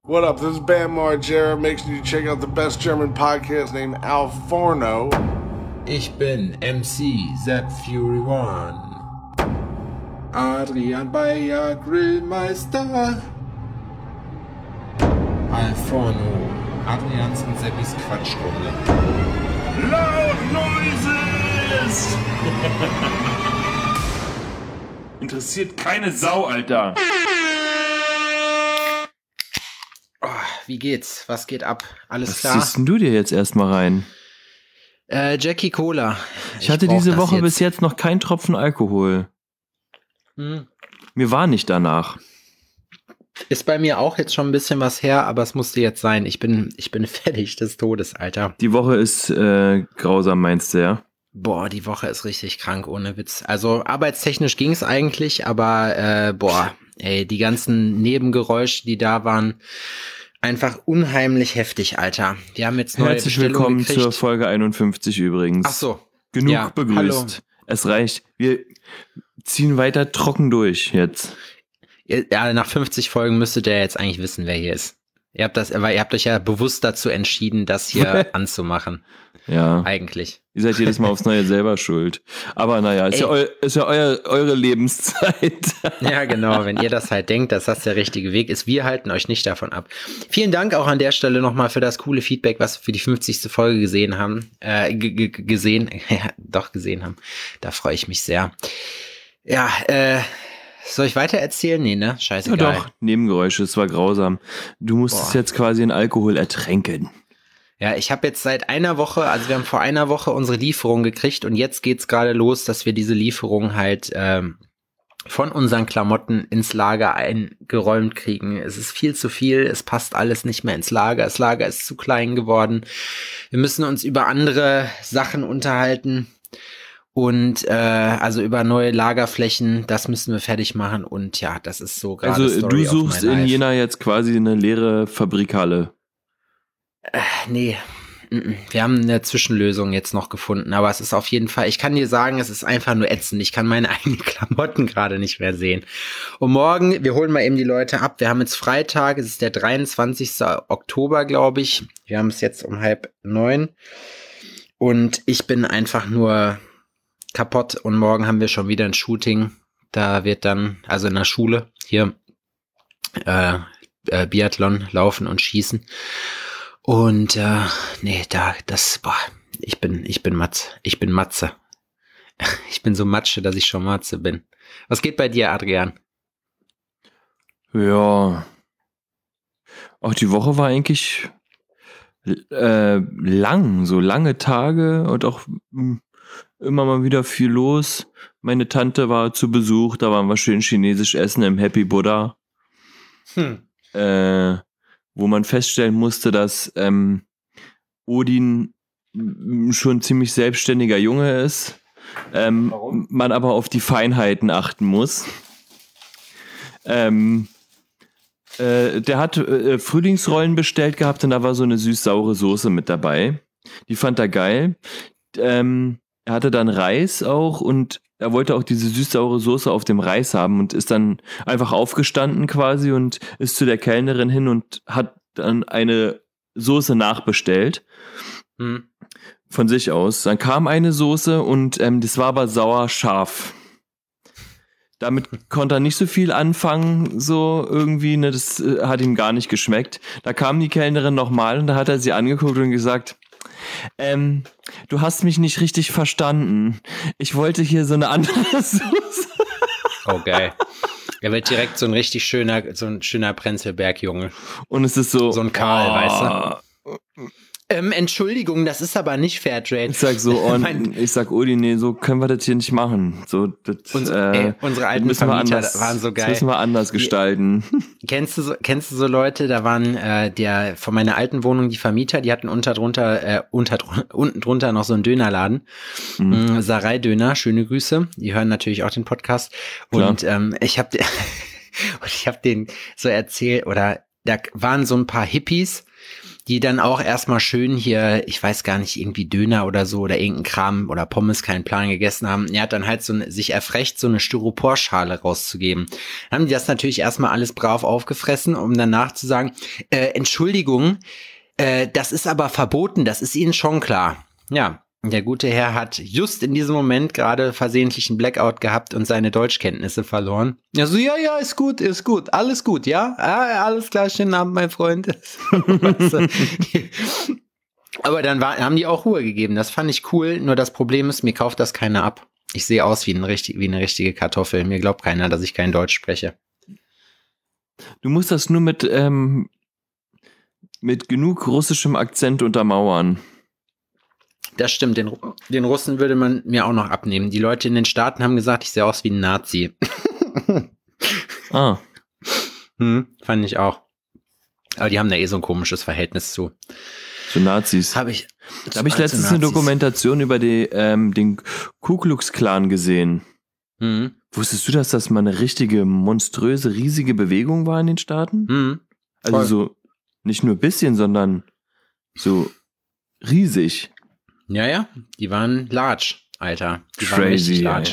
What up? This is Bam Margera. Make sure you check out the best German podcast named Al Forno. Ich bin MC Zap Fury One. Adrian Bayer Grillmeister. Al Forno. Adrians und Seppis Quatschrunde. Loud Noises! Interessiert keine Sau, Alter. Oh, wie geht's? Was geht ab? Alles Was klar? ziehst denn du dir jetzt erstmal rein? Jackie Cola. Ich hatte diese Woche bis jetzt noch keinen Tropfen Alkohol. Mir war nicht danach. Ist bei mir auch jetzt schon ein bisschen was her, aber es musste jetzt sein. Ich bin fertig des Todes, Alter. Die Woche ist grausam, meinst du, ja? Boah, die Woche ist richtig krank, ohne Witz. Also arbeitstechnisch ging's eigentlich, aber die ganzen Nebengeräusche, die da waren, einfach unheimlich heftig, Alter. Wir haben jetzt neue Herzlich Bestellungen willkommen gekriegt. zur Folge 51 übrigens. Ach so. Genug Ja, begrüßt. hallo. Es reicht. Wir ziehen weiter trocken durch jetzt. Ja, nach 50 Folgen müsstet ihr jetzt eigentlich wissen, wer hier ist. Ihr habt euch ja bewusst dazu entschieden, das hier anzumachen. Ja. Eigentlich. Ihr seid jedes Mal aufs Neue selber schuld. Aber naja, ist ja eure Lebenszeit. Ja, genau. Wenn ihr das halt denkt, dass das der richtige Weg ist, wir halten euch nicht davon ab. Vielen Dank auch an der Stelle nochmal für das coole Feedback, was wir für die 50. Folge gesehen haben. Gesehen haben. Da freue ich mich sehr. Ja, soll ich weiter erzählen? Nee, ne? Scheißegal. Ja doch, Nebengeräusche, es war grausam. Du musstest jetzt quasi in Alkohol ertränken. Ja, ich habe jetzt seit einer Woche, also wir haben vor einer Woche unsere Lieferung gekriegt und jetzt geht's gerade los, dass wir diese Lieferung halt von unseren Klamotten ins Lager eingeräumt kriegen. Es ist viel zu viel, es passt alles nicht mehr ins Lager. Das Lager ist zu klein geworden. Wir müssen uns über andere Sachen unterhalten. Und also über neue Lagerflächen, das müssen wir fertig machen. Und ja, das ist so gerade Also Story du of my suchst in life. Jena jetzt quasi eine leere Fabrikhalle. Nee, wir haben eine Zwischenlösung jetzt noch gefunden. Aber es ist auf jeden Fall, ich kann dir sagen, es ist einfach nur ätzend. Ich kann meine eigenen Klamotten gerade nicht mehr sehen. Und morgen, wir holen mal eben die Leute ab. Wir haben jetzt Freitag, es ist der 23. Oktober, glaube ich. Wir haben es jetzt um 8:30. Und ich bin einfach nur kaputt und morgen haben wir schon wieder ein Shooting. Da wird dann, also in der Schule, hier Biathlon, Laufen und Schießen. Und ich bin Matze. Ich bin Matze. Ich bin so Matsche, dass ich schon Matze bin. Was geht bei dir, Adrian? Ja. Auch die Woche war eigentlich lang, so lange Tage und auch immer mal wieder viel los. Meine Tante war zu Besuch, da waren wir schön chinesisch essen im Happy Buddha. Wo man feststellen musste, dass Odin schon ziemlich selbstständiger Junge ist. Man aber auf die Feinheiten achten muss. Der hat Frühlingsrollen bestellt gehabt und da war so eine süß-saure Soße mit dabei. Die fand er geil. Er hatte dann Reis auch und er wollte auch diese süß-saure Soße auf dem Reis haben und ist dann einfach aufgestanden quasi und ist zu der Kellnerin hin und hat dann eine Soße nachbestellt. Von sich aus. Dann kam eine Soße und das war aber sauer-scharf. Damit konnte er nicht so viel anfangen, so irgendwie, ne, das hat ihm gar nicht geschmeckt. Da kam die Kellnerin nochmal und da hat er sie angeguckt und gesagt, du hast mich nicht richtig verstanden. Ich wollte hier so eine andere Soße. Oh, geil. Er wird direkt so ein schöner Prenzlberg-Junge. Und es ist so. So ein Karl, weißt du? Entschuldigung, das ist aber nicht Fairtrade. Ich sag so, ich sag, Uli, nee, so können wir das hier nicht machen. So, das, unsere alten Vermieter waren so geil. Das müssen wir anders gestalten. Kennst du so Leute, da waren von meiner alten Wohnung die Vermieter, die hatten unten drunter noch so einen Dönerladen. Sarai-Döner, schöne Grüße. Die hören natürlich auch den Podcast. Klar. Und ich hab denen so erzählt, oder da waren so ein paar Hippies, die dann auch erstmal schön hier, ich weiß gar nicht, irgendwie Döner oder so oder irgendein Kram oder Pommes, keinen Plan, gegessen haben. Er hat dann halt sich erfrecht, so eine Styroporschale rauszugeben. Dann haben die das natürlich erstmal alles brav aufgefressen, um danach zu sagen, Entschuldigung, das ist aber verboten, das ist Ihnen schon klar. Ja, der gute Herr hat just in diesem Moment gerade versehentlich einen Blackout gehabt und seine Deutschkenntnisse verloren. Ja, so, ja, ist gut, alles gut, ja? Alles klar, schönen Abend, mein Freund. Aber dann haben die auch Ruhe gegeben, das fand ich cool, nur das Problem ist, mir kauft das keiner ab. Ich sehe aus wie eine richtige Kartoffel, mir glaubt keiner, dass ich kein Deutsch spreche. Du musst das nur mit genug russischem Akzent untermauern. Das stimmt, den Russen würde man mir auch noch abnehmen. Die Leute in den Staaten haben gesagt, ich sehe aus wie ein Nazi. Fand ich auch. Aber die haben da so ein komisches Verhältnis zu. Zu Nazis. Habe ich letztens eine Dokumentation über den Ku Klux Klan gesehen. Wusstest du, dass das mal eine richtige, monströse, riesige Bewegung war in den Staaten? Also so nicht nur ein bisschen, sondern so riesig. Ja, die waren large, Alter. Die Crazy, waren richtig large.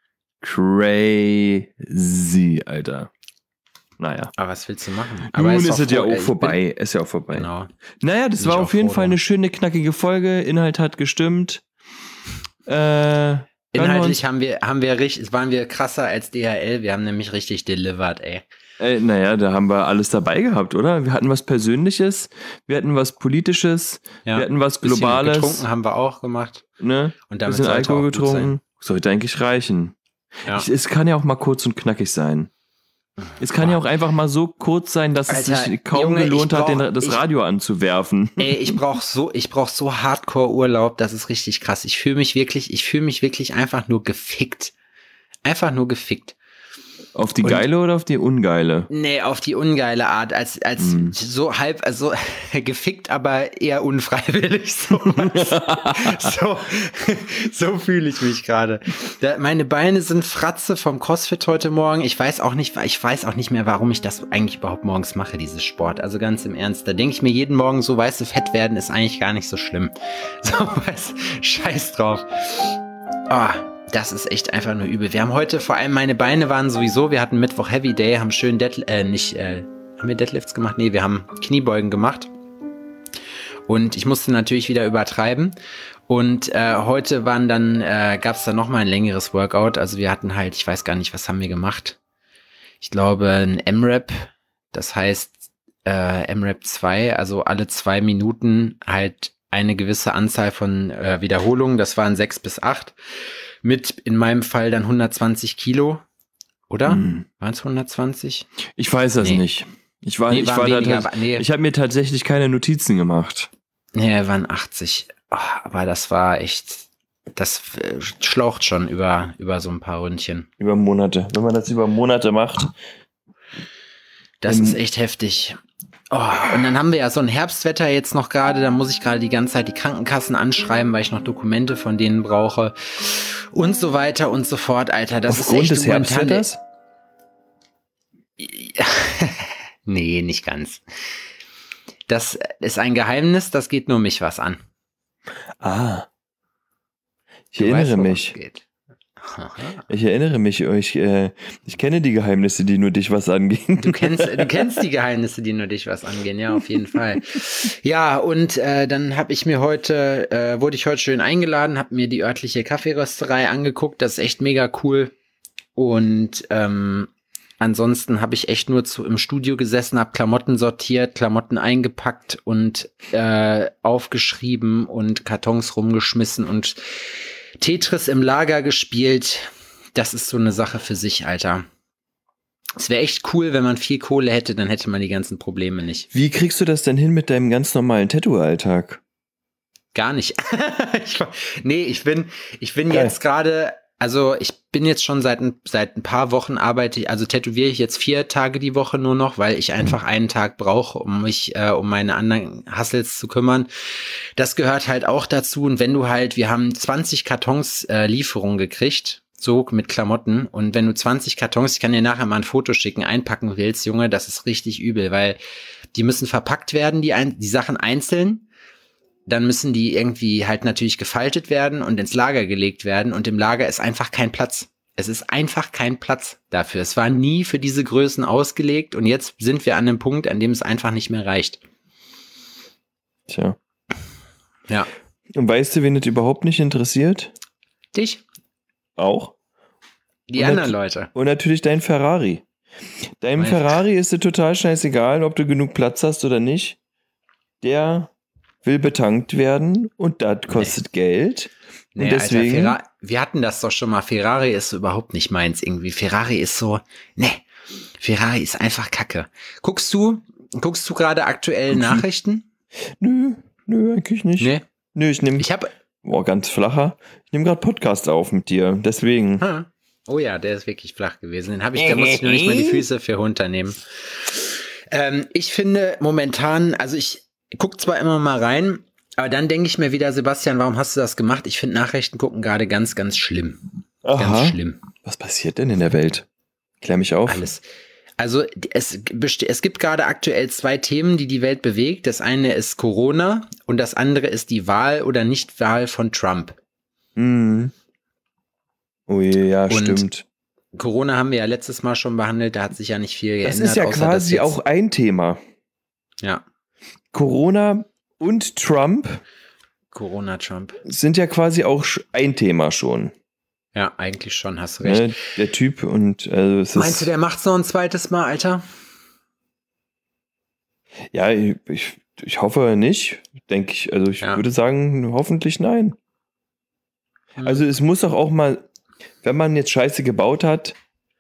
Crazy, Alter. Naja. Aber was willst du machen? Aber nun ist es ja auch vorbei. Ist ja auch vorbei. Genau. Naja, das war auf jeden Fall eine schöne, knackige Folge. Inhalt hat gestimmt. Inhaltlich waren wir krasser als DHL. Wir haben nämlich richtig delivered, ey. Naja, da haben wir alles dabei gehabt, oder? Wir hatten was Persönliches, wir hatten was Politisches, wir hatten was Globales. Getrunken haben wir auch gemacht. Ne? Und damit bisschen sollte Alkohol auch gut sein. getrunken. Sollte eigentlich reichen. Ja. Es kann ja auch mal kurz und knackig sein. Es kann ja auch einfach mal so kurz sein, dass es sich kaum gelohnt hat, das Radio anzuwerfen. Ey, ich brauch so Hardcore-Urlaub, das ist richtig krass. Ich fühle mich wirklich einfach nur gefickt. Einfach nur gefickt. Auf die geile oder auf die ungeile? Nee, auf die ungeile Art, als so halb, also gefickt, aber eher unfreiwillig. So fühle ich mich gerade. Meine Beine sind Fratze vom CrossFit heute Morgen. Ich weiß auch nicht mehr, warum ich das eigentlich überhaupt morgens mache, dieses Sport. Also ganz im Ernst, da denke ich mir jeden Morgen, so weißt du, fett werden ist eigentlich gar nicht so schlimm. So, scheiß drauf. Das ist echt einfach nur übel. Wir haben heute, vor allem meine Beine waren sowieso, wir hatten Mittwoch Heavy Day, haben schön haben wir Deadlifts gemacht? Nee, wir haben Kniebeugen gemacht. Und ich musste natürlich wieder übertreiben. Und heute gab es dann nochmal ein längeres Workout. Also wir hatten halt, ich weiß gar nicht, was haben wir gemacht? Ich glaube ein M-Rap, das heißt M-Rap 2, also alle 2 Minuten halt eine gewisse Anzahl von Wiederholungen. Das waren 6 bis 8. Mit in meinem Fall dann 120 Kilo, oder? Waren es 120? Ich weiß das nicht. Ich habe mir tatsächlich keine Notizen gemacht. Nee, waren 80. Aber das war echt, das schlaucht schon über so ein paar Ründchen. Über Monate. Wenn man das über Monate macht. Das ist echt heftig. Und dann haben wir ja so ein Herbstwetter jetzt noch gerade, da muss ich gerade die ganze Zeit die Krankenkassen anschreiben, weil ich noch Dokumente von denen brauche und so weiter und so fort, Alter. Das Aufgrund ist echt des Herbstwetters? Nee, nicht ganz. Das ist ein Geheimnis, das geht nur mich was an. Ich erinnere mich. Ich erinnere mich, ich kenne die Geheimnisse, die nur dich was angehen. Du kennst die Geheimnisse, die nur dich was angehen, ja, auf jeden Fall. Ja, und dann wurde ich heute schön eingeladen, habe mir die örtliche Kaffeerösterei angeguckt, das ist echt mega cool. Und ansonsten habe ich echt nur im Studio gesessen, habe Klamotten sortiert, Klamotten eingepackt und aufgeschrieben und Kartons rumgeschmissen und Tetris im Lager gespielt. Das ist so eine Sache für sich, Alter. Es wäre echt cool, wenn man viel Kohle hätte, dann hätte man die ganzen Probleme nicht. Wie kriegst du das denn hin mit deinem ganz normalen Tattoo-Alltag? Gar nicht. Ich bin jetzt gerade, also ich bin jetzt schon seit ein paar Wochen tätowiere ich jetzt 4 Tage die Woche nur noch, weil ich einfach einen Tag brauche, um mich um meine anderen Hustles zu kümmern. Das gehört halt auch dazu. Und wenn du halt, wir haben 20 Kartons Lieferung gekriegt so mit Klamotten. Und wenn du 20 Kartons, ich kann dir nachher mal ein Foto schicken, einpacken willst, Junge, das ist richtig übel, weil die müssen verpackt werden, die Sachen einzeln. Dann müssen die irgendwie halt natürlich gefaltet werden und ins Lager gelegt werden. Und im Lager ist einfach kein Platz. Es ist einfach kein Platz dafür. Es war nie für diese Größen ausgelegt. Und jetzt sind wir an einem Punkt, an dem es einfach nicht mehr reicht. Tja. Ja. Und weißt du, wen das überhaupt nicht interessiert? Dich? Auch. Die Und anderen Leute. Und natürlich dein Ferrari. Deinem Mein Ferrari ist es total scheißegal, ob du genug Platz hast oder nicht. Der will betankt werden und das kostet Geld. Nee, und deswegen. Alter, wir hatten das doch schon mal. Ferrari ist überhaupt nicht meins irgendwie. Ferrari ist so, Ferrari ist einfach Kacke. Guckst du gerade aktuell Nachrichten? Nö, eigentlich nicht. Nee. Nö, ich nehme. Ganz flacher. Ich nehme gerade Podcast auf mit dir. Deswegen. Oh ja, der ist wirklich flach gewesen. Da muss ich nur nicht mal die Füße für runternehmen. Ich finde momentan, also ich gucke zwar immer mal rein, aber dann denke ich mir wieder, Sebastian, warum hast du das gemacht? Ich finde Nachrichten gucken gerade ganz, ganz schlimm. Aha. Ganz schlimm. Was passiert denn in der Welt? Klär mich auf. Alles. Also es gibt gerade aktuell 2 Themen, die Welt bewegt. Das eine ist Corona und das andere ist die Wahl oder Nichtwahl von Trump. Mhm. Oh je, ja, Und stimmt. Corona haben wir ja letztes Mal schon behandelt, da hat sich ja nicht viel geändert. Das ist ja außer quasi auch ein Thema. Ja. Corona und Trump. Corona-Trump. Sind ja quasi auch ein Thema schon. Ja, eigentlich schon, hast du recht. Ne, der Typ und es Meinst du, der macht's noch ein zweites Mal, Alter? Ja, ich hoffe nicht, denke ich. Also ich würde sagen, hoffentlich nein. Also es muss doch auch mal, wenn man jetzt Scheiße gebaut hat,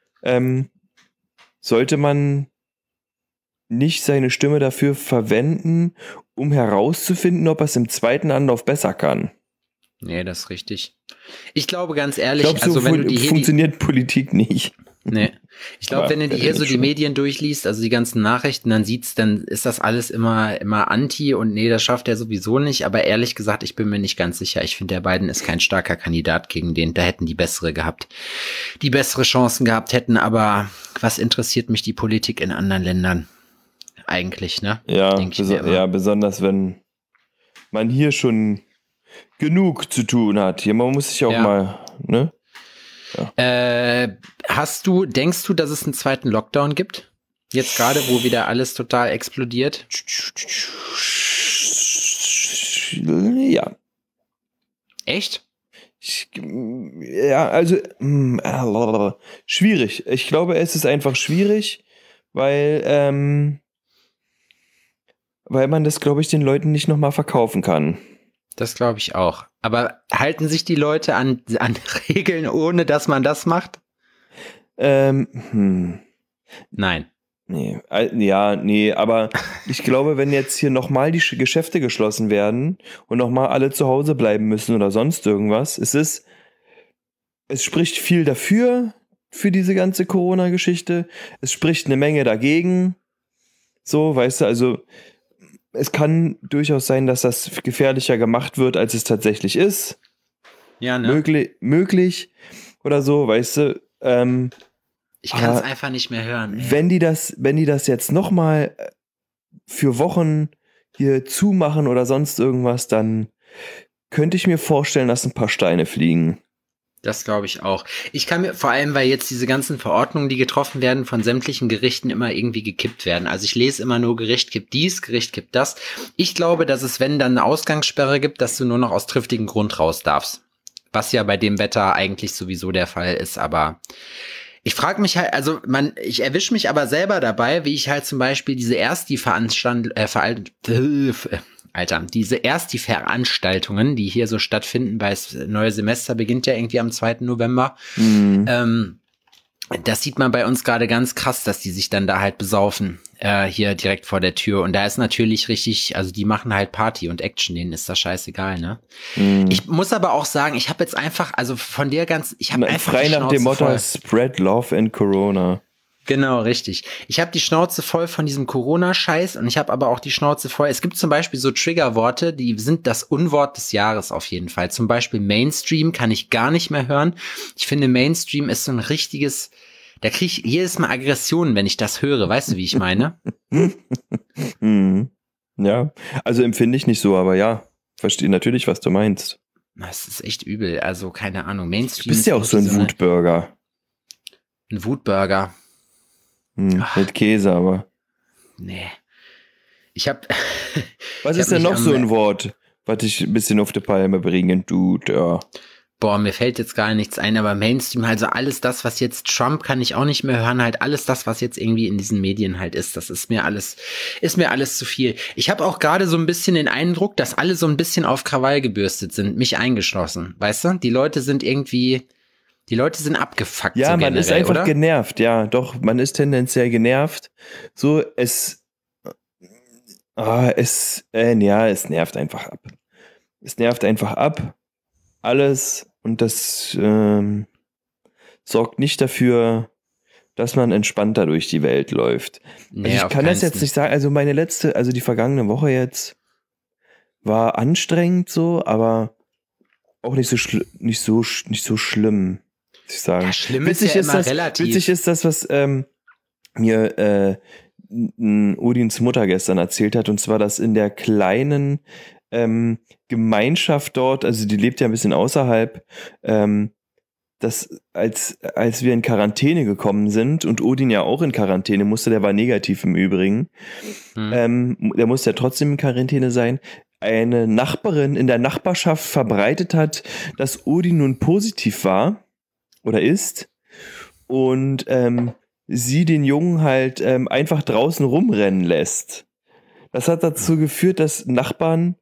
sollte man nicht seine Stimme dafür verwenden, um herauszufinden, ob er es im zweiten Anlauf besser kann. Nee, das ist richtig. Ich glaube ganz ehrlich, so also wenn du die funktioniert Politik nicht. Nee. Ich glaube, wenn du dir hier so die Medien durchliest, also die ganzen Nachrichten, dann ist das alles immer anti und nee, das schafft er sowieso nicht. Aber ehrlich gesagt, ich bin mir nicht ganz sicher. Ich finde, der Biden ist kein starker Kandidat gegen den. Da hätten die bessere Chancen gehabt hätten. Aber was interessiert mich die Politik in anderen Ländern? Eigentlich, ne? Ja, besonders wenn man hier schon genug zu tun hat. Hier, man muss sich auch mal, ne? Ja. Denkst du, dass es einen zweiten Lockdown gibt? Jetzt gerade, wo wieder alles total explodiert? Ja. Echt? Also schwierig. Ich glaube, es ist einfach schwierig, weil man das, glaube ich, den Leuten nicht nochmal verkaufen kann. Das glaube ich auch. Aber halten sich die Leute an Regeln, ohne dass man das macht? Nein. Nee, aber ich glaube, wenn jetzt hier nochmal die Geschäfte geschlossen werden und nochmal alle zu Hause bleiben müssen oder sonst irgendwas, es spricht viel dafür, für diese ganze Corona-Geschichte. Es spricht eine Menge dagegen. So, weißt du, also es kann durchaus sein, dass das gefährlicher gemacht wird, als es tatsächlich ist. Ja, ne? Möglich oder so, weißt du. Ich kann es einfach nicht mehr hören. Ey. Wenn die das jetzt nochmal für Wochen hier zumachen oder sonst irgendwas, dann könnte ich mir vorstellen, dass ein paar Steine fliegen. Das glaube ich auch. Ich kann mir, vor allem, weil jetzt diese ganzen Verordnungen, die getroffen werden, von sämtlichen Gerichten immer irgendwie gekippt werden. Also ich lese immer nur, Gericht kippt dies, Gericht kippt das. Ich glaube, dass es, wenn dann eine Ausgangssperre gibt, dass du nur noch aus triftigem Grund raus darfst. Was ja bei dem Wetter eigentlich sowieso der Fall ist, aber ich frage mich halt, also ich erwische mich aber selber dabei, wie ich halt zum Beispiel diese Veranstaltungen, die hier so stattfinden, weil das neue Semester beginnt ja irgendwie am 2. November. Das sieht man bei uns gerade ganz krass, dass die sich dann da halt besaufen, hier direkt vor der Tür. Und da ist natürlich richtig, also die machen halt Party und Action, denen ist das scheißegal, ne? Ich muss aber auch sagen, ich habe jetzt einfach, also von der ganzen, ich habe einfach frei nach dem Motto Spread Love and Corona. Genau, richtig. Ich habe die Schnauze voll von diesem Corona-Scheiß und ich habe aber auch die Schnauze voll. Es gibt zum Beispiel so Triggerworte, die sind das Unwort des Jahres auf jeden Fall. Zum Beispiel Mainstream kann ich gar nicht mehr hören. Ich finde, Mainstream ist so ein richtiges, da kriege ich jedes Mal Aggressionen, wenn ich das höre. Weißt du, wie ich meine? Ja, also empfinde ich nicht so, aber ja, verstehe natürlich, was du meinst. Das ist echt übel. Also, keine Ahnung. Du Mainstream bist ja auch so ein Wutburger. Ein Wutburger. Mit Käse, aber. Nee. Ich hab. Was ist denn noch so ein Wort, was dich ein bisschen auf die Palme bringen tut? Ja. Boah, mir fällt jetzt gar nichts ein, aber Mainstream, also alles das, was jetzt Trump kann ich auch nicht mehr hören, halt alles das, was jetzt irgendwie in diesen Medien halt ist, das ist mir alles zu viel. Ich habe auch gerade so ein bisschen den Eindruck, dass alle so ein bisschen auf Krawall gebürstet sind, mich eingeschlossen, weißt du? Die Leute sind abgefuckt. Ja, so man generell, ist einfach oder? genervt, ja, doch, man ist tendenziell genervt. So, es nervt einfach ab. Es nervt einfach ab, alles, und das sorgt nicht dafür, dass man entspannter durch die Welt läuft. Nee, Also ich kann das jetzt nicht sagen, also die vergangene Woche jetzt war anstrengend so, aber auch nicht so schlimm, muss ich sagen. Ja, schlimm ist ja immer relativ. Witzig ist das, was mir Odins Mutter gestern erzählt hat, und zwar, dass in der kleinen Gemeinschaft dort, also die lebt ja ein bisschen außerhalb, dass als wir in Quarantäne gekommen sind und Odin ja auch in Quarantäne musste, der war negativ im Übrigen, der musste ja trotzdem in Quarantäne sein, eine Nachbarin in der Nachbarschaft verbreitet hat, dass Odin nun positiv war oder ist und sie den Jungen halt einfach draußen rumrennen lässt. Das hat dazu geführt, dass Nachbarn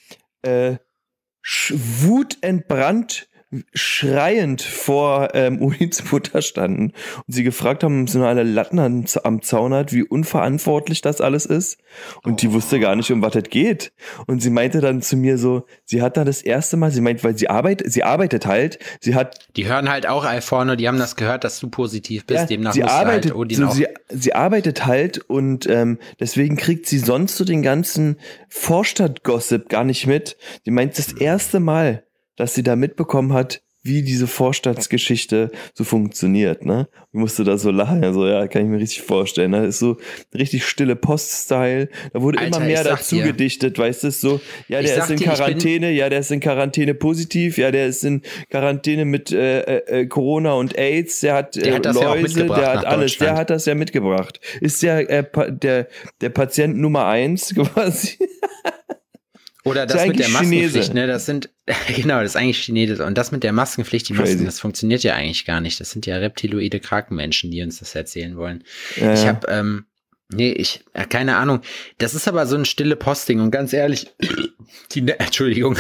wutentbrannt schreiend vor Odins Mutter standen und sie gefragt haben, so alle Latten am Zaun hat, wie unverantwortlich das alles ist, und die wusste gar nicht, um was es geht, und sie meinte dann zu mir so, sie hat da das erste Mal, sie meint, weil sie arbeitet halt, die hören halt auch Alforno, die haben das gehört, dass du positiv bist, ja, demnach sie musst arbeitet, du halt Odin so, auch. sie arbeitet halt, und deswegen kriegt sie sonst so den ganzen Vorstadt-Gossip gar nicht mit. Sie meint, das erste Mal, dass sie da mitbekommen hat, wie diese Vorstadtsgeschichte so funktioniert, ne? Ich musste da so lachen, also ja, kann ich mir richtig vorstellen, ne? Das ist so richtig stille Post-Style, da wurde Alter, immer mehr ich sag dazu dir. gedichtet, weißt du, so, ja, der ist in Quarantäne, ja, der ist in Quarantäne positiv, ja, der ist in Quarantäne mit Corona und AIDS, der hat das ja auch Läuse, mitgebracht der hat nach alles, der Deutschland. hat das ja mitgebracht. Ist ja der Patient Nummer 1 quasi. Oder Ist das mit der eigentlich Maskenpflicht, Chinese. ne, das sind, genau, das ist eigentlich Chinesisch. Und das mit der Maskenpflicht, die Masken, Crazy. das funktioniert ja eigentlich gar nicht. Das sind ja reptiloide Krakenmenschen, die uns das erzählen wollen. Ja, Ich ja. habe, keine Ahnung. Das ist aber so ein stille Posting und ganz ehrlich, Entschuldigung,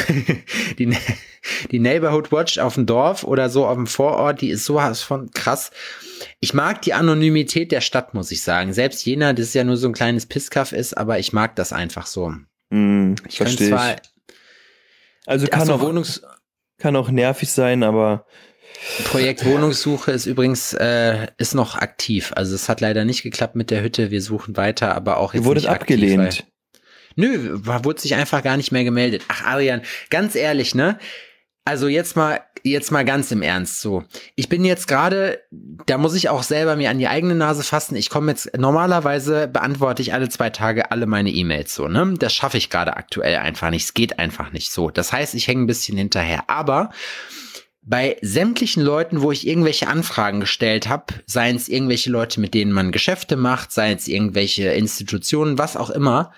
die Neighborhood Watch auf dem Dorf oder so auf dem Vorort, die ist sowas von krass. Ich mag die Anonymität der Stadt, muss ich sagen. Selbst Jena, das ja nur so ein kleines Pisskaff ist, aber ich mag das einfach so. Ich kann Verstehe zwar, ich. Also kann auch nervig sein, aber Projekt Wohnungssuche ist übrigens ist noch aktiv. Also es hat leider nicht geklappt mit der Hütte. Wir suchen weiter, aber auch jetzt ihr wurdet nicht aktiv, abgelehnt. Nö, wurde sich einfach gar nicht mehr gemeldet. Ach, Adrian, ganz ehrlich, ne? Also jetzt mal ganz im Ernst so. Ich bin jetzt gerade, da muss ich auch selber mir an die eigene Nase fassen. Ich komme jetzt, normalerweise beantworte ich alle 2 Tage alle meine E-Mails so, ne? Das schaffe ich gerade aktuell einfach nicht. Es geht einfach nicht so. Das heißt, ich hänge ein bisschen hinterher. Aber bei sämtlichen Leuten, wo ich irgendwelche Anfragen gestellt habe, seien es irgendwelche Leute, mit denen man Geschäfte macht, seien es irgendwelche Institutionen, was auch immer,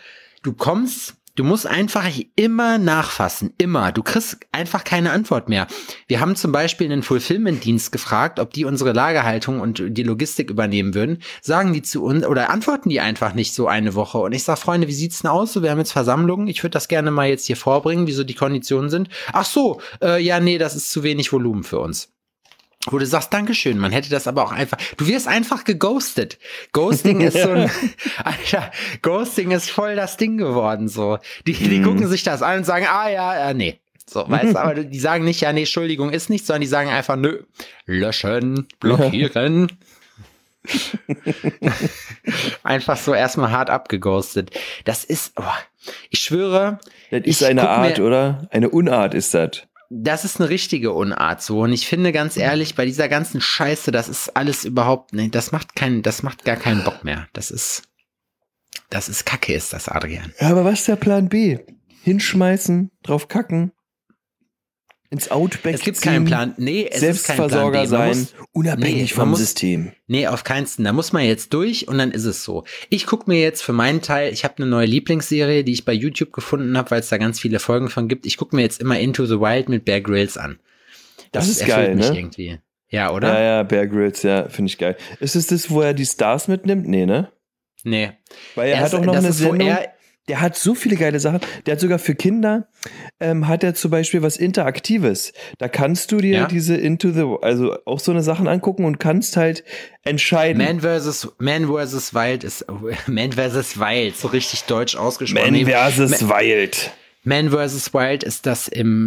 du musst einfach immer nachfassen, immer. Du kriegst einfach keine Antwort mehr. Wir haben zum Beispiel einen Fulfillment-Dienst gefragt, ob die unsere Lagerhaltung und die Logistik übernehmen würden. Sagen die zu uns oder antworten die einfach nicht so eine Woche. Und ich sag, Freunde, wie sieht's denn aus? So, wir haben jetzt Versammlungen. Ich würde das gerne mal jetzt hier vorbringen, wie so die Konditionen sind. Ach so, ja, nee, das ist zu wenig Volumen für uns. Wo du sagst, Dankeschön, man hätte das aber auch einfach, du wirst einfach geghostet. Ghosting ist so ein, Alter, Ghosting ist voll das Ding geworden, so. Die gucken sich das an und sagen, nee. So, weißt du, aber die sagen nicht, ja, nee, Entschuldigung, ist nicht, sondern die sagen einfach, nö, löschen, blockieren. Einfach so erstmal hart abgeghostet. Das ist, ich schwöre. Das ist eine Art, oder? Eine Unart ist das. Das ist eine richtige Unart so. Und ich finde ganz ehrlich, bei dieser ganzen Scheiße, das ist alles überhaupt, nee, das macht gar keinen Bock mehr. Das ist Kacke, ist das, Adrian. Ja, aber was ist der Plan B? Hinschmeißen, drauf kacken, ins Outback Es gibt ziehen, keinen Plan. Nee, es ist kein Plan B. Selbstversorger Man sein, muss- unabhängig man vom muss- System. Nee, auf keinen Fall. Da muss man jetzt durch und dann ist es so. Ich gucke mir jetzt für meinen Teil, ich habe eine neue Lieblingsserie, die ich bei YouTube gefunden habe, weil es da ganz viele Folgen von gibt. Ich gucke mir jetzt immer Into the Wild mit Bear Grylls an. Das ist erfüllt geil, mich ne? irgendwie. Ja, oder? Ja, Bear Grylls, ja, finde ich geil. Ist es das, wo er die Stars mitnimmt? Nee, ne? Nee. Weil er hat auch noch das eine ist, wo Sendung. er, Der hat so viele geile Sachen. Der hat sogar für Kinder, hat er zum Beispiel was Interaktives. Da kannst du dir Ja? diese also auch so eine Sachen angucken und kannst halt entscheiden. Man vs. Wild ist Man vs. Wild, so richtig deutsch ausgesprochen. Man Nee, versus Wild. Man vs. Wild ist das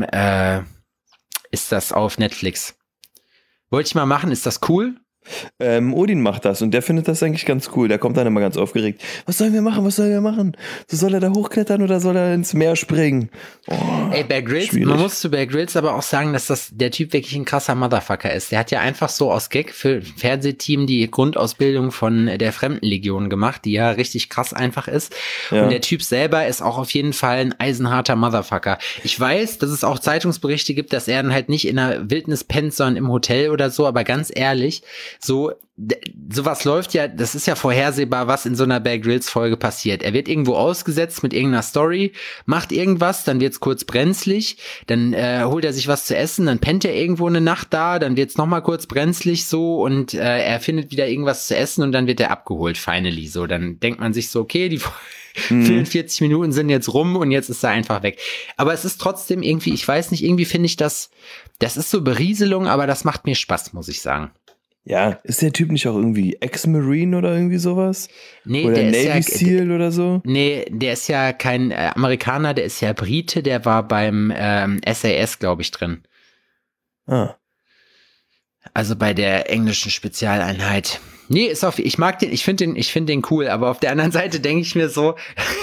ist das auf Netflix. Wollte ich mal machen, ist das cool? Odin macht das und der findet das eigentlich ganz cool. Der kommt dann immer ganz aufgeregt. Was sollen wir machen? So, soll er da hochklettern oder soll er ins Meer springen? Oh, Ey, Bear Grylls, schwierig. man muss zu Bear Grylls aber auch sagen, dass der Typ wirklich ein krasser Motherfucker ist. Der hat ja einfach so aus Gag für Fernsehteam die Grundausbildung von der Fremdenlegion gemacht, die ja richtig krass einfach ist. Ja. Und der Typ selber ist auch auf jeden Fall ein eisenharter Motherfucker. Ich weiß, dass es auch Zeitungsberichte gibt, dass er dann halt nicht in der Wildnis pennt, sondern im Hotel oder so, aber ganz ehrlich, sowas läuft ja, das ist ja vorhersehbar, was in so einer Bear Grylls Folge passiert. Er wird irgendwo ausgesetzt mit irgendeiner Story, macht irgendwas, dann wird's kurz brenzlig, dann holt er sich was zu essen, dann pennt er irgendwo eine Nacht da, dann wird's nochmal kurz brenzlig so und er findet wieder irgendwas zu essen und dann wird er abgeholt, finally. So, dann denkt man sich so, okay, die 44 Minuten sind jetzt rum und jetzt ist er einfach weg. Aber es ist trotzdem irgendwie, ich weiß nicht, irgendwie finde ich das ist so Berieselung, aber das macht mir Spaß, muss ich sagen. Ja, ist der Typ nicht auch irgendwie Ex-Marine oder irgendwie sowas? Nee, Oder der Navy ist ja, Seal oder so? Nee, der ist ja kein Amerikaner, der ist ja Brite, der war beim SAS, glaube ich, drin. Ah. Also bei der englischen Spezialeinheit. Nee, ich mag den, ich finde den cool, aber auf der anderen Seite denke ich mir so,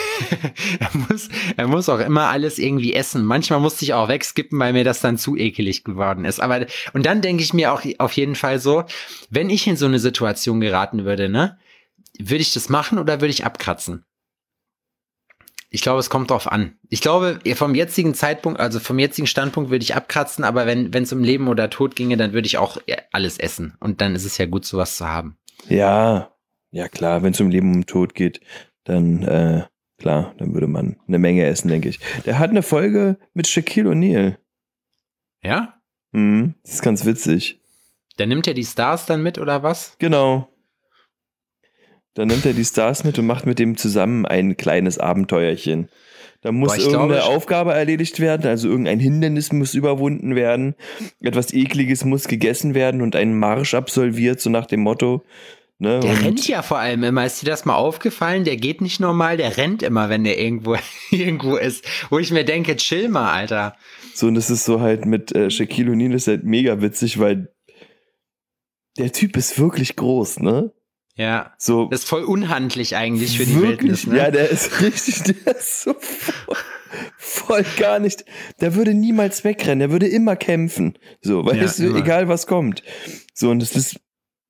er muss auch immer alles irgendwie essen. Manchmal musste ich auch wegskippen, weil mir das dann zu ekelig geworden ist. Und dann denke ich mir auch auf jeden Fall so, wenn ich in so eine Situation geraten würde, ne, würde ich das machen oder würde ich abkratzen? Ich glaube, es kommt drauf an. Ich glaube, vom jetzigen Zeitpunkt, also vom jetzigen Standpunkt würde ich abkratzen, aber wenn es um Leben oder Tod ginge, dann würde ich auch alles essen. Und dann ist es ja gut, sowas zu haben. Ja klar, wenn es um Leben und Tod geht, dann klar, dann würde man eine Menge essen, denke ich. Der hat eine Folge mit Shaquille O'Neal. Ja? Das ist ganz witzig. Dann nimmt er die Stars dann mit, oder was? Genau. Dann nimmt er die Stars mit und macht mit dem zusammen ein kleines Abenteuerchen. Da muss irgendeine Aufgabe erledigt werden, also irgendein Hindernis muss überwunden werden, etwas Ekliges muss gegessen werden und ein Marsch absolviert, so nach dem Motto. Ne? Der Und rennt ja vor allem immer. Ist dir das mal aufgefallen? Der geht nicht normal, der rennt immer, wenn der irgendwo ist. Wo ich mir denke, chill mal, Alter. so, und das ist so halt mit Shaquille O'Neal ist halt mega witzig, weil der Typ ist wirklich groß, ne? Ja. So Das ist voll unhandlich eigentlich für die wirklich, Wildnis, ne? ja, der ist richtig, der ist so voll gar nicht, der würde niemals wegrennen, der würde immer kämpfen, so, weißt du, immer. egal was kommt. So, und das ist,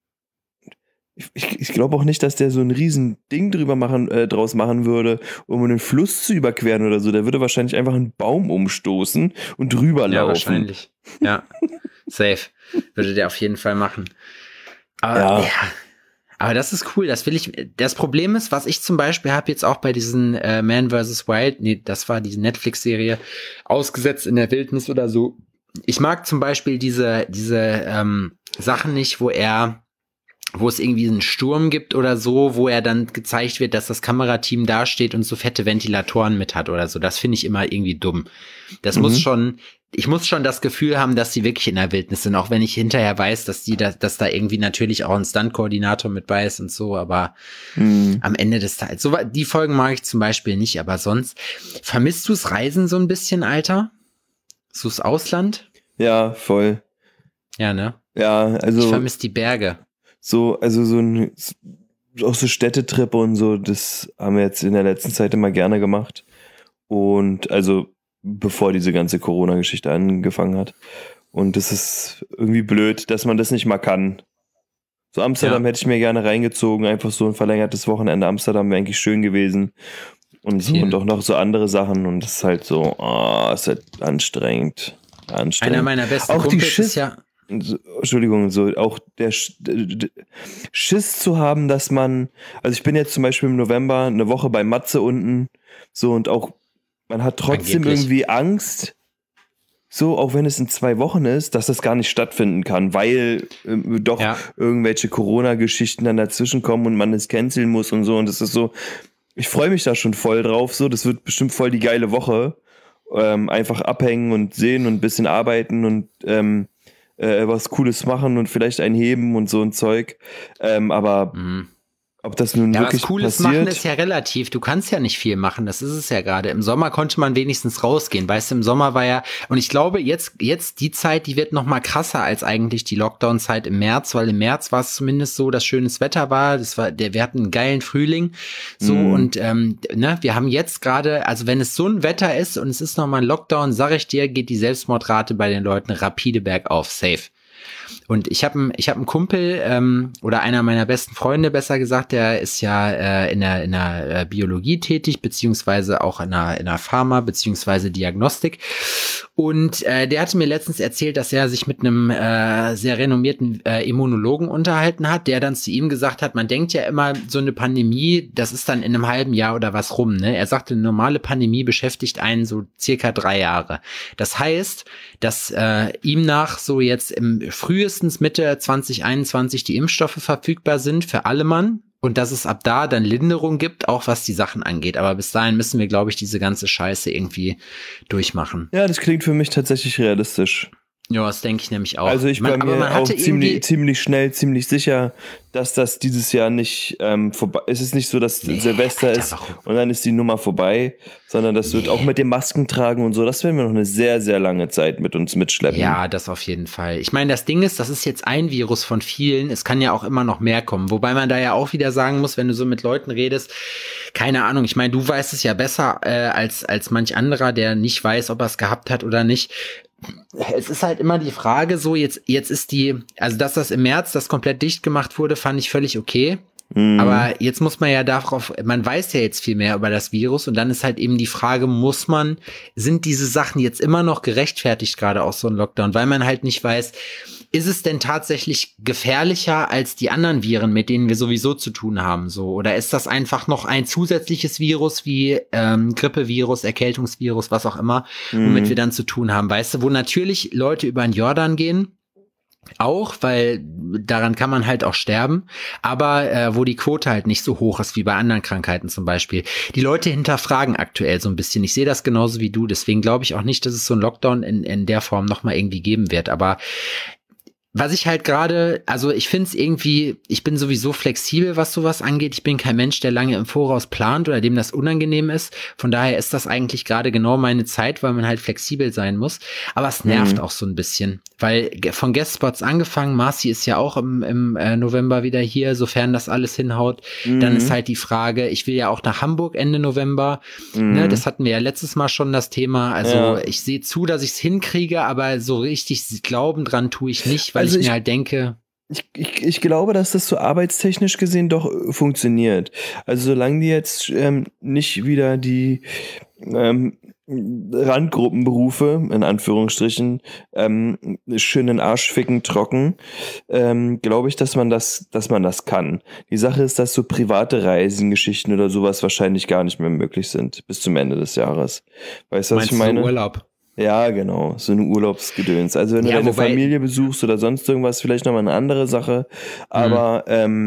ich glaube auch nicht, dass der so ein riesen Ding draus machen würde, um einen Fluss zu überqueren oder so, der würde wahrscheinlich einfach einen Baum umstoßen und drüber Ja, laufen. wahrscheinlich. Ja, safe. Würde der auf jeden Fall machen. Aber, Ja. Aber das ist cool, das will ich. Das Problem ist, was ich zum Beispiel habe jetzt auch bei diesen Man vs. Wild, das war diese Netflix-Serie, ausgesetzt in der Wildnis oder so. Ich mag zum Beispiel diese Sachen nicht, wo es irgendwie einen Sturm gibt oder so, wo er dann gezeigt wird, dass das Kamerateam dasteht und so fette Ventilatoren mit hat oder so. Das finde ich immer irgendwie dumm. Das ich muss schon das Gefühl haben, dass die wirklich in der Wildnis sind, auch wenn ich hinterher weiß, dass da irgendwie natürlich auch ein Stunt-Koordinator mit bei ist und so, aber am Ende des Tages, so, die Folgen mag ich zum Beispiel nicht, aber sonst, vermisst du's Reisen so ein bisschen, Alter? So das Ausland? Ja, voll. Ja, ne? Ja, Ich also vermisse die Berge. So, also auch so Städtetrippe und so, das haben wir jetzt in der letzten Zeit immer gerne gemacht. Und also, bevor diese ganze Corona-Geschichte angefangen hat. Und das ist irgendwie blöd, dass man das nicht mal kann. So Amsterdam hätte ich mir gerne reingezogen, einfach so ein verlängertes Wochenende Amsterdam wäre eigentlich schön gewesen. Und so und auch noch so andere Sachen. Und das ist halt so, ist halt anstrengend. Einer meiner besten auch Kumpels ist ja... Entschuldigung, so auch der Schiss zu haben, dass man, also ich bin jetzt zum Beispiel im November eine Woche bei Matze unten, so und auch, man hat trotzdem Angeblich. irgendwie Angst, so, auch wenn es in 2 Wochen ist, dass das gar nicht stattfinden kann, weil irgendwelche Corona-Geschichten dann dazwischen kommen und man es canceln muss und so und das ist so, ich freue mich da schon voll drauf, so, das wird bestimmt voll die geile Woche, einfach abhängen und sehen und ein bisschen arbeiten und was Cooles machen und vielleicht ein heben und so ein Zeug. Aber ob das nun wirklich was Cooles passiert? machen ist ja relativ. Du kannst ja nicht viel machen. Das ist es ja gerade. Im Sommer konnte man wenigstens rausgehen. Weißt du, im Sommer war ja, und ich glaube, jetzt die Zeit, die wird noch mal krasser als eigentlich die Lockdown-Zeit im März, weil im März war es zumindest so, dass schönes Wetter war. Wir hatten einen geilen Frühling. So, und wir haben jetzt gerade, also wenn es so ein Wetter ist und es ist noch mal ein Lockdown, sag ich dir, geht die Selbstmordrate bei den Leuten rapide bergauf. Safe. Und ich hab einen Kumpel, oder einer meiner besten Freunde, besser gesagt, der ist ja in der Biologie tätig, beziehungsweise auch in der Pharma, beziehungsweise Diagnostik. Und der hatte mir letztens erzählt, dass er sich mit einem sehr renommierten Immunologen unterhalten hat, der dann zu ihm gesagt hat, man denkt ja immer, so eine Pandemie, das ist dann in einem halben Jahr oder was rum. Ne? Er sagte, eine normale Pandemie beschäftigt einen so circa 3 Jahre. Das heißt, dass ihm nach so jetzt im frühestens Mitte 2021 die Impfstoffe verfügbar sind für alle Mann und dass es ab da dann Linderung gibt, auch was die Sachen angeht. Aber bis dahin müssen wir, glaube ich, diese ganze Scheiße irgendwie durchmachen. Ja, das klingt für mich tatsächlich realistisch. Ja, das denke ich nämlich auch. Also ich bin mir auch ziemlich schnell, ziemlich sicher, dass das dieses Jahr nicht vorbei ist. Es ist nicht so, dass Silvester Alter, ist und dann ist die Nummer vorbei, sondern das wird auch mit dem Maskentragen und so, das werden wir noch eine sehr, sehr lange Zeit mit uns mitschleppen. Ja, das auf jeden Fall. Ich meine, das Ding ist, das ist jetzt ein Virus von vielen. Es kann ja auch immer noch mehr kommen. Wobei man da ja auch wieder sagen muss, wenn du so mit Leuten redest, keine Ahnung, ich meine, du weißt es ja besser als manch anderer, der nicht weiß, ob er es gehabt hat oder nicht. Es ist halt immer die Frage so, jetzt ist also dass das im März das komplett dicht gemacht wurde, fand ich völlig okay. Aber jetzt muss man ja man weiß ja jetzt viel mehr über das Virus und dann ist halt eben die Frage, sind diese Sachen jetzt immer noch gerechtfertigt, gerade auch so ein Lockdown, weil man halt nicht weiß, ist es denn tatsächlich gefährlicher als die anderen Viren, mit denen wir sowieso zu tun haben, so? Oder ist das einfach noch ein zusätzliches Virus wie Grippevirus, Erkältungsvirus, was auch immer, womit wir dann zu tun haben, weißt du, wo natürlich Leute über den Jordan gehen, auch, weil daran kann man halt auch sterben, aber wo die Quote halt nicht so hoch ist wie bei anderen Krankheiten zum Beispiel. Die Leute hinterfragen aktuell so ein bisschen. Ich sehe das genauso wie du, deswegen glaube ich auch nicht, dass es so ein Lockdown in der Form nochmal irgendwie geben wird, aber was ich halt gerade, also ich finde es irgendwie, ich bin sowieso flexibel, was sowas angeht. Ich bin kein Mensch, der lange im Voraus plant oder dem das unangenehm ist. Von daher ist das eigentlich gerade genau meine Zeit, weil man halt flexibel sein muss. Aber es nervt auch so ein bisschen, weil von Guestspots angefangen, Marci ist ja auch im November wieder hier, sofern das alles hinhaut. Dann ist halt die Frage, ich will ja auch nach Hamburg Ende November. Ne, das hatten wir ja letztes Mal schon das Thema. Also ich sehe zu, dass ich es hinkriege, aber so richtig glauben dran tue ich nicht, weil ich mir halt denke. Ich glaube, dass das so arbeitstechnisch gesehen doch funktioniert. Also solange die jetzt nicht wieder die Randgruppenberufe, in Anführungsstrichen, schön den Arsch ficken trocken, glaube ich, dass man das kann. Die Sache ist, dass so private Reisengeschichten oder sowas wahrscheinlich gar nicht mehr möglich sind bis zum Ende des Jahres. Weißt du, was ich meine? So Urlaub? Ja, genau, so eine Urlaubsgedöns. Also wenn du deine Familie besuchst oder sonst irgendwas, vielleicht nochmal eine andere Sache, aber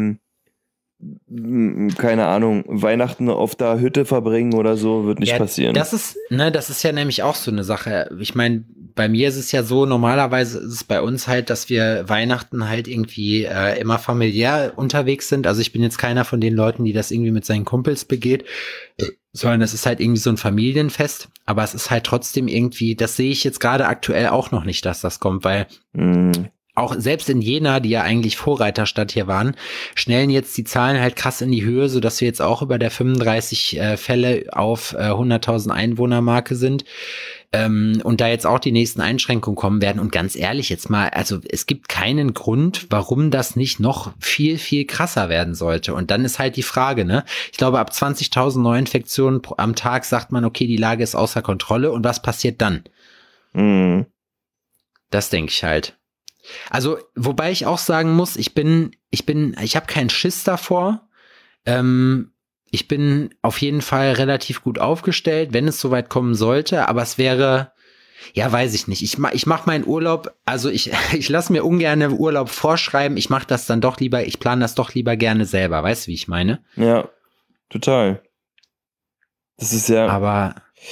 keine Ahnung, Weihnachten auf der Hütte verbringen oder so wird nicht passieren. Das ist ja nämlich auch so eine Sache. Ich meine, bei mir ist es ja so, normalerweise ist es bei uns halt, dass wir Weihnachten halt irgendwie immer familiär unterwegs sind. Also ich bin jetzt keiner von den Leuten, die das irgendwie mit seinen Kumpels begeht, sondern es ist halt irgendwie so ein Familienfest. Aber es ist halt trotzdem irgendwie, das sehe ich jetzt gerade aktuell auch noch nicht, dass das kommt, weil auch selbst in Jena, die ja eigentlich Vorreiterstadt hier waren, schnellen jetzt die Zahlen halt krass in die Höhe, sodass wir jetzt auch über der 35 Fälle auf 100.000 Einwohner-Marke sind. Und da jetzt auch die nächsten Einschränkungen kommen werden. Und ganz ehrlich jetzt mal, also es gibt keinen Grund, warum das nicht noch viel, viel krasser werden sollte. Und dann ist halt die Frage, ne? Ich glaube, ab 20.000 Neuinfektionen am Tag sagt man, okay, die Lage ist außer Kontrolle. Und was passiert dann? Mhm. Das denke ich halt. Also, wobei ich auch sagen muss, ich habe keinen Schiss davor. Ich bin auf jeden Fall relativ gut aufgestellt, wenn es soweit kommen sollte, aber es wäre, ja, weiß ich nicht. Ich mach meinen Urlaub, also ich lasse mir ungern Urlaub vorschreiben, ich mache das dann doch lieber, ich plane das doch lieber gerne selber, weißt du, wie ich meine? Ja, total. Das ist ja. Aber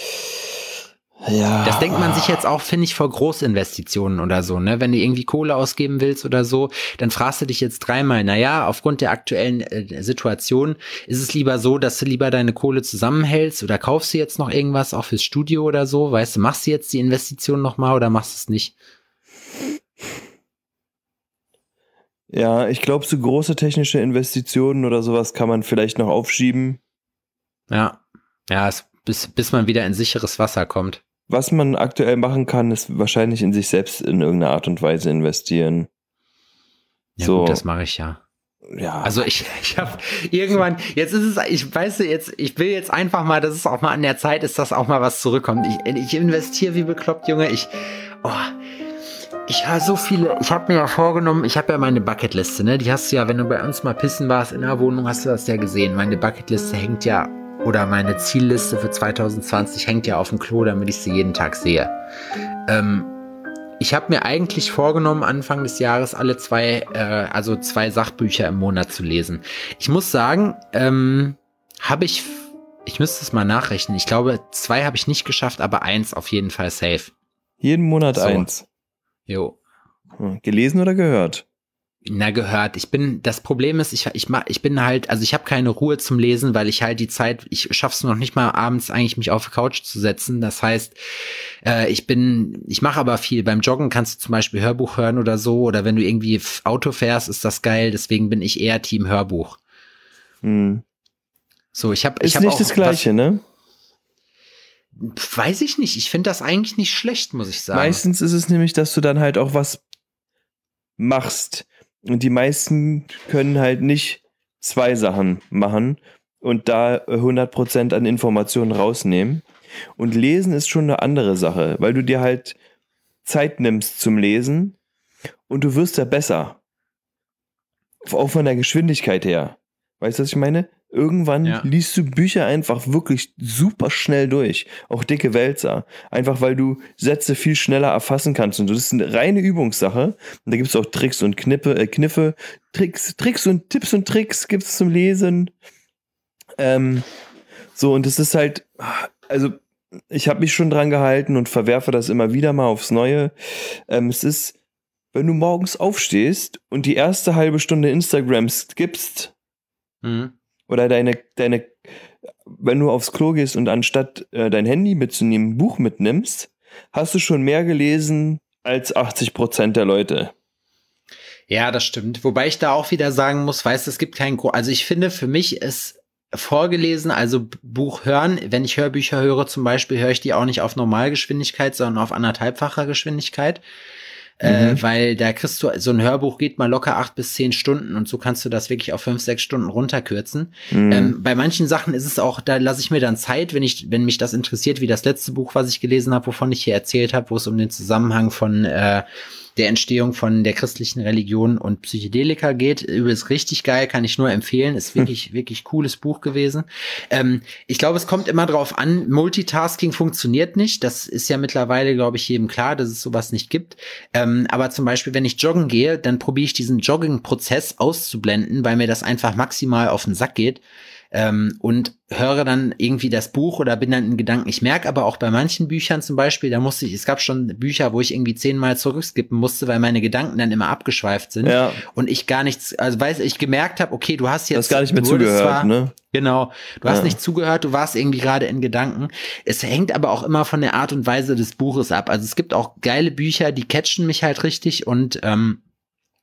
ja. Das denkt man sich jetzt auch, finde ich, vor Großinvestitionen oder so, ne? Wenn du irgendwie Kohle ausgeben willst oder so, dann fragst du dich jetzt dreimal, naja, aufgrund der aktuellen Situation ist es lieber so, dass du lieber deine Kohle zusammenhältst oder kaufst du jetzt noch irgendwas, auch fürs Studio oder so, weißt du, machst du jetzt die Investition nochmal oder machst du es nicht? Ja, ich glaube, so große technische Investitionen oder sowas kann man vielleicht noch aufschieben. Ja, bis man wieder in sicheres Wasser kommt. Was man aktuell machen kann, ist wahrscheinlich in sich selbst in irgendeiner Art und Weise investieren. Ja, so. Gut, das mache ich ja. Ja. Also ich habe irgendwann, jetzt ist es, ich weiß jetzt, ich will jetzt einfach mal, dass es auch mal an der Zeit ist, dass auch mal was zurückkommt. Ich investiere wie bekloppt, Junge. Ich höre so viele, ich habe mir ja vorgenommen, ich habe ja meine Bucketliste, ne? Die hast du ja, wenn du bei uns mal pissen warst in der Wohnung, hast du das ja gesehen. Meine Bucketliste hängt ja, oder meine Zielliste für 2020 hängt ja auf dem Klo, damit ich sie jeden Tag sehe. Ich habe mir eigentlich vorgenommen, Anfang des Jahres zwei Sachbücher im Monat zu lesen. Ich muss sagen, ich müsste es mal nachrechnen. Ich glaube, 2 habe ich nicht geschafft, aber 1 auf jeden Fall safe. Jeden Monat So. 1. Jo. Gelesen oder gehört? Na, gehört. Das Problem ist, ich bin halt, also ich habe keine Ruhe zum Lesen, weil ich halt die Zeit, ich schaff's noch nicht mal abends eigentlich mich auf die Couch zu setzen. Das heißt, ich mache aber viel. Beim Joggen kannst du zum Beispiel Hörbuch hören oder so, oder wenn du irgendwie Auto fährst, ist das geil. Deswegen bin ich eher Team Hörbuch. So, ich habe Ist nicht auch das Gleiche, ne? Weiß ich nicht. Ich finde das eigentlich nicht schlecht, muss ich sagen. Meistens ist es nämlich, dass du dann halt auch was machst. Und die meisten können halt nicht 2 Sachen machen und da 100% an Informationen rausnehmen. Und Lesen ist schon eine andere Sache, weil du dir halt Zeit nimmst zum Lesen und du wirst ja besser. Auch von der Geschwindigkeit her. Weißt du, was ich meine? Irgendwann liest du Bücher einfach wirklich super schnell durch. Auch dicke Wälzer. Einfach weil du Sätze viel schneller erfassen kannst. Und das ist eine reine Übungssache. Und da gibt es auch Tricks und Kniffe, Tricks und Tipps und Tricks gibt es zum Lesen. Und das ist halt, also ich habe mich schon dran gehalten und verwerfe das immer wieder mal aufs Neue. Es ist, wenn du morgens aufstehst und die erste halbe Stunde Instagram skippst, oder wenn du aufs Klo gehst und anstatt dein Handy mitzunehmen, ein Buch mitnimmst, hast du schon mehr gelesen als 80% der Leute. Ja, das stimmt. Wobei ich da auch wieder sagen muss, weißt du, es gibt keinen also ich finde, für mich ist vorgelesen, also Buch hören, wenn ich Hörbücher höre zum Beispiel, höre ich die auch nicht auf Normalgeschwindigkeit, sondern auf 1,5-facher Geschwindigkeit. Weil da kriegst du, so ein Hörbuch geht mal locker 8 bis 10 Stunden und so kannst du das wirklich auf 5, 6 Stunden runterkürzen. Bei manchen Sachen ist es auch, da lasse ich mir dann Zeit, wenn mich das interessiert, wie das letzte Buch, was ich gelesen habe, wovon ich hier erzählt habe, wo es um den Zusammenhang von der Entstehung von der christlichen Religion und Psychedelika geht. Übrigens richtig geil, kann ich nur empfehlen. Ist wirklich, wirklich cooles Buch gewesen. Ich glaube, es kommt immer drauf an, Multitasking funktioniert nicht. Das ist ja mittlerweile, glaube ich, jedem klar, dass es sowas nicht gibt. Aber zum Beispiel, wenn ich joggen gehe, dann probiere ich diesen Jogging-Prozess auszublenden, weil mir das einfach maximal auf den Sack geht. Und höre dann irgendwie das Buch oder bin dann in Gedanken. Ich merke aber auch bei manchen Büchern zum Beispiel, es gab schon Bücher, wo ich irgendwie 10-mal zurückskippen musste, weil meine Gedanken dann immer abgeschweift sind und ich gar nichts, also weil ich gemerkt habe, okay, du hast jetzt gar nicht mehr zugehört, ne? Genau, du hast nicht zugehört, du warst irgendwie gerade in Gedanken. Es hängt aber auch immer von der Art und Weise des Buches ab. Also es gibt auch geile Bücher, die catchen mich halt richtig und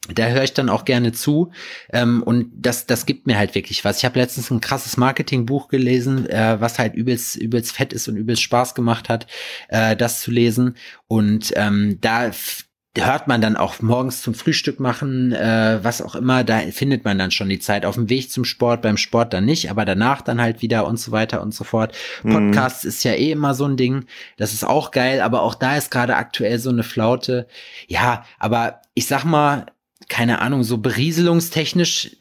Da höre ich dann auch gerne zu, und das gibt mir halt wirklich was. Ich habe letztens ein krasses Marketingbuch gelesen, was halt übelst fett ist und übelst Spaß gemacht hat, das zu lesen. Und da hört man dann auch morgens zum Frühstück machen, was auch immer, da findet man dann schon die Zeit auf dem Weg zum Sport, beim Sport dann nicht, aber danach dann halt wieder und so weiter und so fort. Podcasts ist ja eh immer so ein Ding, das ist auch geil, aber auch da ist gerade aktuell so eine Flaute. Ja, aber ich sag mal, keine Ahnung, so berieselungstechnisch,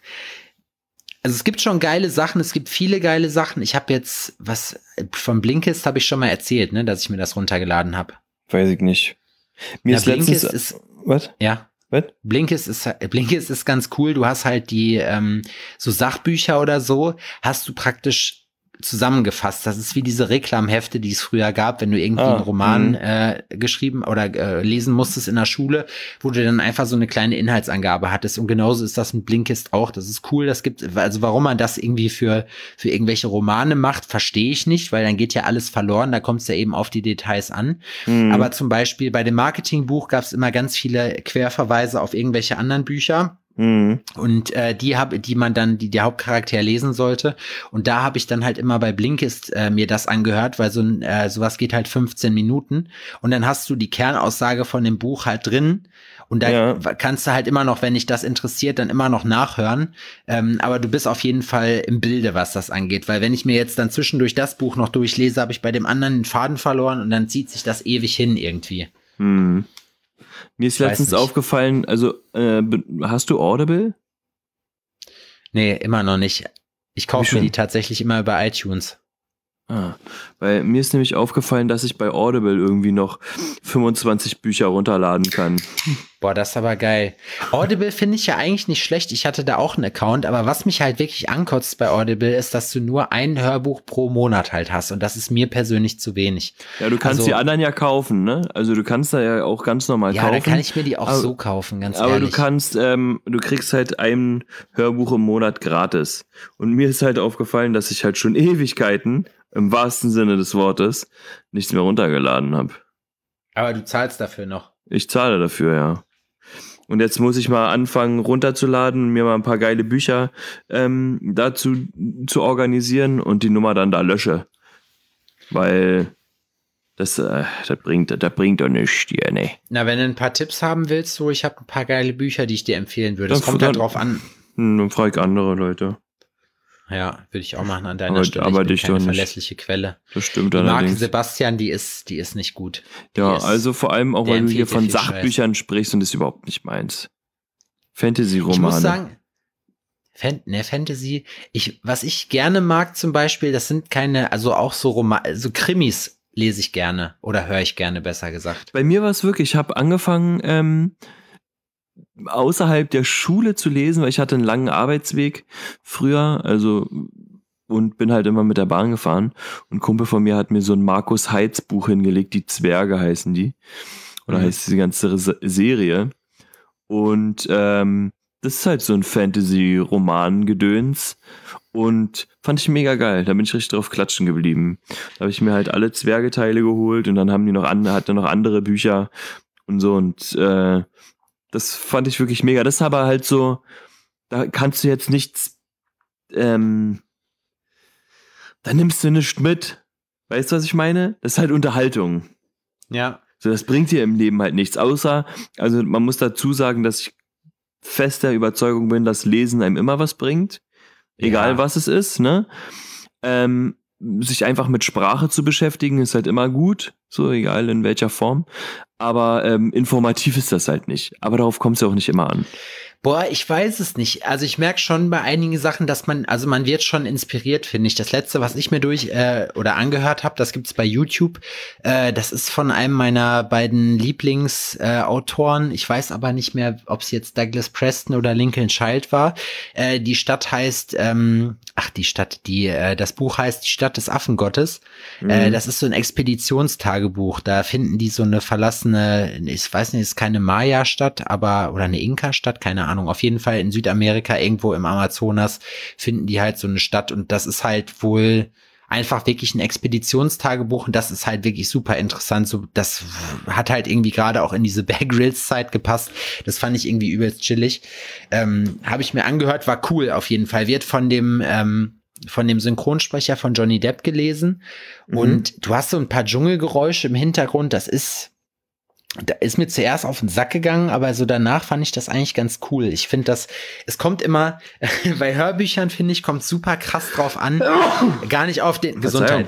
also es gibt schon geile Sachen, es gibt viele geile Sachen. Ich habe jetzt was von Blinkist habe ich schon mal erzählt, ne, dass ich mir das runtergeladen habe. Weiß ich nicht. Mir ist letztens... Was? Ja. Was? Blinkist ist ganz cool. Du hast halt die so Sachbücher oder so, hast du praktisch zusammengefasst. Das ist wie diese Reklamhefte, die es früher gab, wenn du irgendwie einen Roman geschrieben oder lesen musstest in der Schule, wo du dann einfach so eine kleine Inhaltsangabe hattest. Und genauso ist das mit Blinkist auch. Das ist cool. Das gibt, also warum man das irgendwie für irgendwelche Romane macht, verstehe ich nicht, weil dann geht ja alles verloren. Da kommt es ja eben auf die Details an. Aber zum Beispiel bei dem Marketingbuch gab es immer ganz viele Querverweise auf irgendwelche anderen Bücher. Und die der Hauptcharakter lesen sollte. Und da habe ich dann halt immer bei Blinkist mir das angehört, weil sowas geht halt 15 Minuten. Und dann hast du die Kernaussage von dem Buch halt drin. Und da kannst du halt immer noch, wenn dich das interessiert, dann immer noch nachhören. Aber du bist auf jeden Fall im Bilde, was das angeht. Weil wenn ich mir jetzt dann zwischendurch das Buch noch durchlese, habe ich bei dem anderen den Faden verloren und dann zieht sich das ewig hin irgendwie. Mir ist letztens aufgefallen, also hast du Audible? Nee, immer noch nicht. Ich kaufe mir die tatsächlich immer über iTunes. Weil mir ist nämlich aufgefallen, dass ich bei Audible irgendwie noch 25 Bücher runterladen kann. Boah, das ist aber geil. Audible finde ich ja eigentlich nicht schlecht. Ich hatte da auch einen Account, aber was mich halt wirklich ankotzt bei Audible ist, dass du nur ein Hörbuch pro Monat halt hast und das ist mir persönlich zu wenig. Ja, du kannst die anderen ja kaufen, ne? Also du kannst da ja auch ganz normal kaufen. Ja, da kann ich mir die auch so kaufen, ganz ehrlich. Aber du kannst, du kriegst halt ein Hörbuch im Monat gratis. Und mir ist halt aufgefallen, dass ich halt schon Ewigkeiten im wahrsten Sinne des Wortes nichts mehr runtergeladen habe. Aber du zahlst dafür noch. Ich zahle dafür, ja. Und jetzt muss ich mal anfangen runterzuladen, mir mal ein paar geile Bücher dazu zu organisieren und die Nummer dann da lösche. Weil das bringt doch nichts hier, ne. Na, wenn du ein paar Tipps haben willst, so, ich habe ein paar geile Bücher, die ich dir empfehlen würde. Das kommt halt drauf an. Dann frage ich andere Leute. Ja, würde ich auch machen an deiner Stelle. Aber ich bin dich keine doch nicht. Verlässliche Quelle. Das stimmt die allerdings. Marke Sebastian, die ist nicht gut. Ja, also vor allem auch, weil du hier von Sachbüchern sprichst und das ist überhaupt nicht meins. Fantasy-Romane. Ich muss sagen, Fantasy, was ich gerne mag zum Beispiel, das sind keine, also auch so so Krimis lese ich gerne oder höre ich gerne, besser gesagt. Bei mir war es wirklich, ich habe angefangen, außerhalb der Schule zu lesen, weil ich hatte einen langen Arbeitsweg früher, also und bin halt immer mit der Bahn gefahren und ein Kumpel von mir hat mir so ein Markus Heitz Buch hingelegt, die Zwerge heißen die oder heißt diese ganze Serie und das ist halt so ein Fantasy-Roman-Gedöns und fand ich mega geil, da bin ich richtig drauf klatschen geblieben. Da habe ich mir halt alle Zwergeteile geholt und dann haben die hatte noch andere Bücher und so und das fand ich wirklich mega. Das ist aber halt so, da kannst du jetzt nichts, da nimmst du nichts mit. Weißt du, was ich meine? Das ist halt Unterhaltung. Ja. So, das bringt dir im Leben halt nichts. Außer, also man muss dazu sagen, dass ich fester Überzeugung bin, dass Lesen einem immer was bringt. Egal was es ist, ne? Sich einfach mit Sprache zu beschäftigen, ist halt immer gut. So, egal in welcher Form. Aber informativ ist das halt nicht. Aber darauf kommt es ja auch nicht immer an. Boah, ich weiß es nicht. Also ich merke schon bei einigen Sachen, dass man wird schon inspiriert, finde ich. Das letzte, was ich mir oder angehört habe, das gibt's bei YouTube. Das ist von einem meiner beiden Lieblingsautoren. Ich weiß aber nicht mehr, ob es jetzt Douglas Preston oder Lincoln Child war. Die Stadt heißt, das Buch heißt Die Stadt des Affengottes. Das ist so ein Expeditionstagebuch. Da finden die so eine verlassene, ich weiß nicht, ist keine Maya-Stadt, oder eine Inka-Stadt, keine Ahnung. Auf jeden Fall in Südamerika, irgendwo im Amazonas, finden die halt so eine Stadt und das ist halt wohl einfach wirklich ein Expeditionstagebuch und das ist halt wirklich super interessant. So, das hat halt irgendwie gerade auch in diese Bear Grylls Zeit gepasst. Das fand ich irgendwie übelst chillig. Habe ich mir angehört, war cool auf jeden Fall. Wird von dem Synchronsprecher von Johnny Depp gelesen und du hast so ein paar Dschungelgeräusche im Hintergrund. Da ist mir zuerst auf den Sack gegangen, aber so danach fand ich das eigentlich ganz cool. Ich finde es kommt immer, bei Hörbüchern finde ich, kommt super krass drauf an, gar nicht auf den, Gesundheit.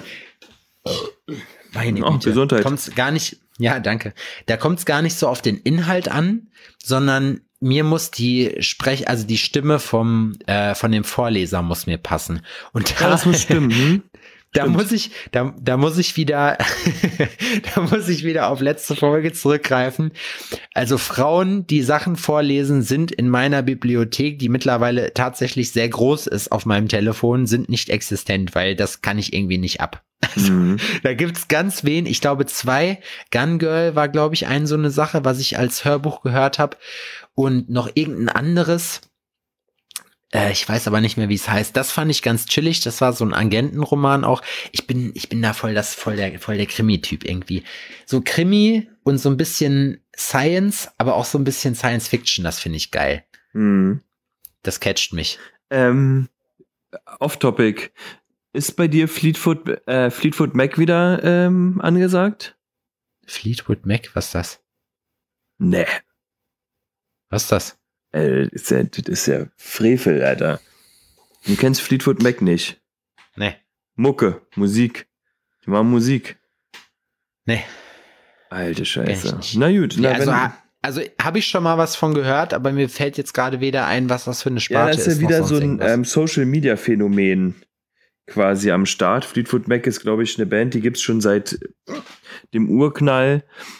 Meine Güte. Gesundheit. Kommt's gar nicht, ja, danke. Da kommt es gar nicht so auf den Inhalt an, sondern mir muss die Stimme von dem Vorleser muss mir passen. Und das muss stimmen. Da muss ich wieder auf letzte Folge zurückgreifen. Also Frauen, die Sachen vorlesen, sind in meiner Bibliothek, die mittlerweile tatsächlich sehr groß ist auf meinem Telefon, sind nicht existent, weil das kann ich irgendwie nicht ab. Also, da gibt's ganz wenig, ich glaube 2, Gun Girl war, glaube ich, so eine Sache, was ich als Hörbuch gehört habe und noch irgendein anderes. Ich weiß aber nicht mehr, wie es heißt. Das fand ich ganz chillig. Das war so ein Agentenroman auch. Ich bin da voll der Krimi-Typ irgendwie. So Krimi und so ein bisschen Science, aber auch so ein bisschen Science-Fiction. Das finde ich geil. Das catcht mich. Off-Topic. Ist bei dir Fleetwood Mac wieder angesagt? Fleetwood Mac? Was ist das? Nee. Was ist das? Das ist ja Frevel, Alter. Du kennst Fleetwood Mac nicht. Nee. Mucke, Musik. Die machen Musik. Nee. Alte Scheiße. Na gut. Also habe ich schon mal was von gehört, aber mir fällt jetzt gerade weder ein, was das für eine Sparte ist. Ja, das ist ja wieder so ein Social-Media-Phänomen quasi am Start. Fleetwood Mac ist, glaube ich, eine Band, die gibt's schon seit dem Urknall.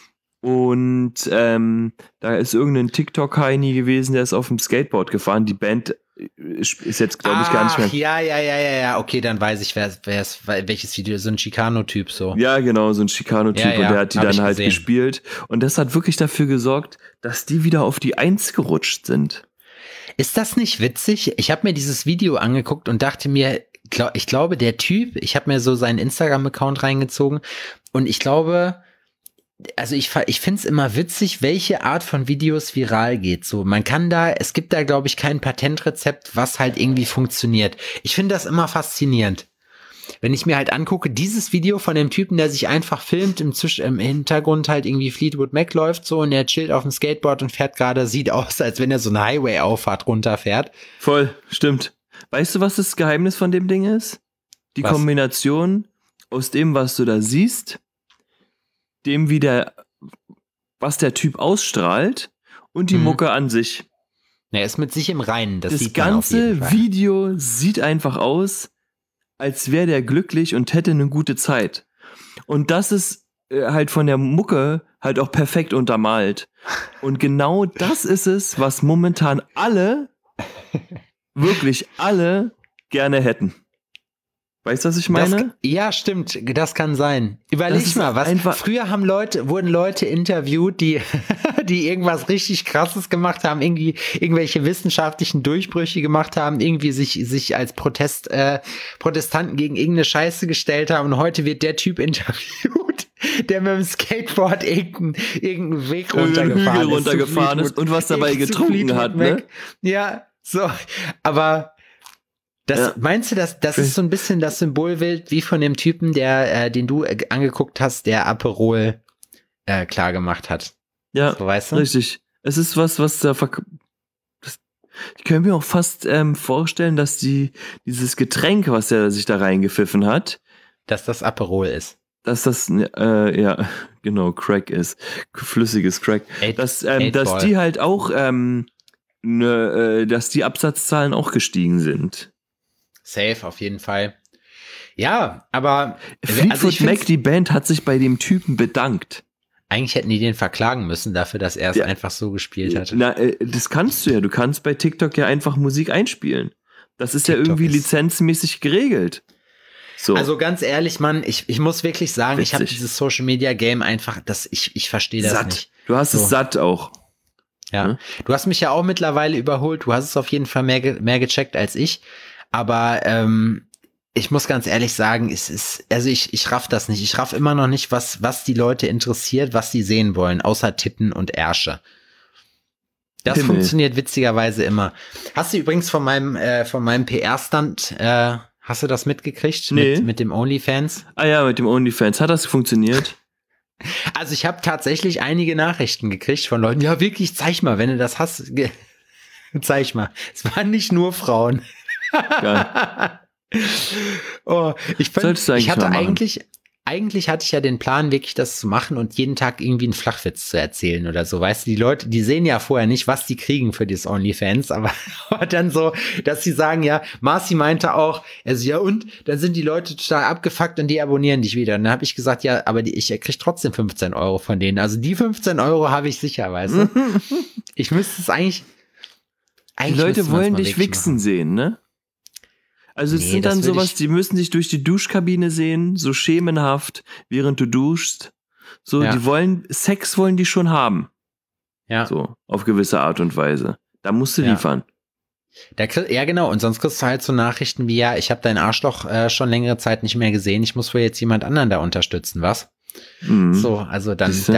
Und da ist irgendein TikTok-Heini gewesen, der ist auf dem Skateboard gefahren. Die Band ist jetzt, glaube ich, gar nicht mehr. Ja. Okay, dann weiß ich, welches Video. So ein Chicano-Typ so. Ja, genau, so ein Chicano-Typ. Ja, und der hat die dann halt gesehen. gespielt. Und das hat wirklich dafür gesorgt, dass die wieder auf die 1 gerutscht sind. Ist das nicht witzig? Ich habe mir dieses Video angeguckt und dachte mir, ich glaube, der Typ, ich habe mir so seinen Instagram-Account reingezogen und ich glaube, also ich finde es immer witzig, welche Art von Videos viral geht. So, es gibt da, glaube ich, kein Patentrezept, was halt irgendwie funktioniert. Ich finde das immer faszinierend. Wenn ich mir halt angucke, dieses Video von dem Typen, der sich einfach filmt, im Hintergrund halt irgendwie Fleetwood Mac läuft so und er chillt auf dem Skateboard und fährt gerade, sieht aus, als wenn er so eine Highway-Auffahrt runterfährt. Voll, stimmt. Weißt du, was das Geheimnis von dem Ding ist? Die Kombination aus dem, was du da siehst, dem was der Typ ausstrahlt und die Mucke an sich. Er ist mit sich im Reinen, das sieht man auf jeden Fall. Das ganze Video sieht einfach aus, als wäre der glücklich und hätte eine gute Zeit. Und das ist halt von der Mucke halt auch perfekt untermalt. Und genau das ist es, was momentan wirklich alle gerne hätten. Weißt du, was ich meine? Ja, stimmt. Das kann sein. Überleg mal, früher wurden Leute interviewt, die irgendwas richtig Krasses gemacht haben, irgendwelche wissenschaftlichen Durchbrüche gemacht haben, irgendwie sich als Protestanten gegen irgendeine Scheiße gestellt haben und heute wird der Typ interviewt, der mit dem Skateboard irgendeinen Weg runtergefahren ist und was dabei getrunken hat, ne? Ja, so, aber meinst du, das ist so ein bisschen das Symbolbild wie von dem Typen, den du angeguckt hast, der Aperol klar gemacht hat? Ja, so, weißt du? Richtig. Es ist was da ich kann mir auch fast vorstellen, dass dieses Getränk, was er sich da reingepfiffen hat, dass das Aperol ist. Dass das, ja, genau, Crack ist. Flüssiges Crack. Dass die halt auch, dass die Absatzzahlen auch gestiegen sind. Safe, auf jeden Fall. Ja, aber Fleetwood Mac, die Band, hat sich bei dem Typen bedankt. Eigentlich hätten die den verklagen müssen dafür, dass er es einfach so gespielt hat. Na, das kannst du ja. Du kannst bei TikTok ja einfach Musik einspielen. Das ist TikTok ja irgendwie lizenzmäßig geregelt. So. Also ganz ehrlich, Mann, ich muss wirklich sagen, ich habe dieses Social-Media-Game einfach, ich verstehe das nicht. Du hast es satt auch. Ja. Du hast mich ja auch mittlerweile überholt. Du hast es auf jeden Fall mehr gecheckt als ich. Aber Ich muss ganz ehrlich sagen, ich raff das nicht. Ich raff immer noch nicht, was die Leute interessiert, was sie sehen wollen, außer Titten und Ärsche. Das funktioniert witzigerweise immer. Hast du übrigens von meinem PR-Stand, hast du das mitgekriegt? Nee. Mit dem OnlyFans? Ah ja, mit dem OnlyFans. Hat das funktioniert? Also ich habe tatsächlich einige Nachrichten gekriegt von Leuten, ja wirklich, zeig mal, wenn du das hast, zeig mal. Es waren nicht nur Frauen. Geil. Oh, Solltest du eigentlich mal machen. Eigentlich hatte ich ja den Plan, wirklich das zu machen und jeden Tag irgendwie einen Flachwitz zu erzählen oder so. Weißt du, die Leute, die sehen ja vorher nicht, was die kriegen für dieses OnlyFans, aber dann so, dass sie sagen, ja, Marci meinte auch, also ja und, dann sind die Leute total abgefuckt und die abonnieren dich wieder. Und dann habe ich gesagt, ja, aber ich krieg trotzdem 15 € von denen. Also die 15 € habe ich sicher, weißt du. Ich müsste es eigentlich Die Leute wollen dich wichsen sehen, ne? Also es sind dann sowas, die müssen dich durch die Duschkabine sehen, so schemenhaft, während du duschst. So, Ja. Sex wollen die schon haben. Ja. So, auf gewisse Art und Weise. Da musst du Ja. liefern. Ja, genau. Und sonst kriegst du halt so Nachrichten wie, ja, ich habe dein Arschloch schon längere Zeit nicht mehr gesehen. Ich muss wohl jetzt jemand anderen da unterstützen, was? Mhm. So, also dann, Siehste?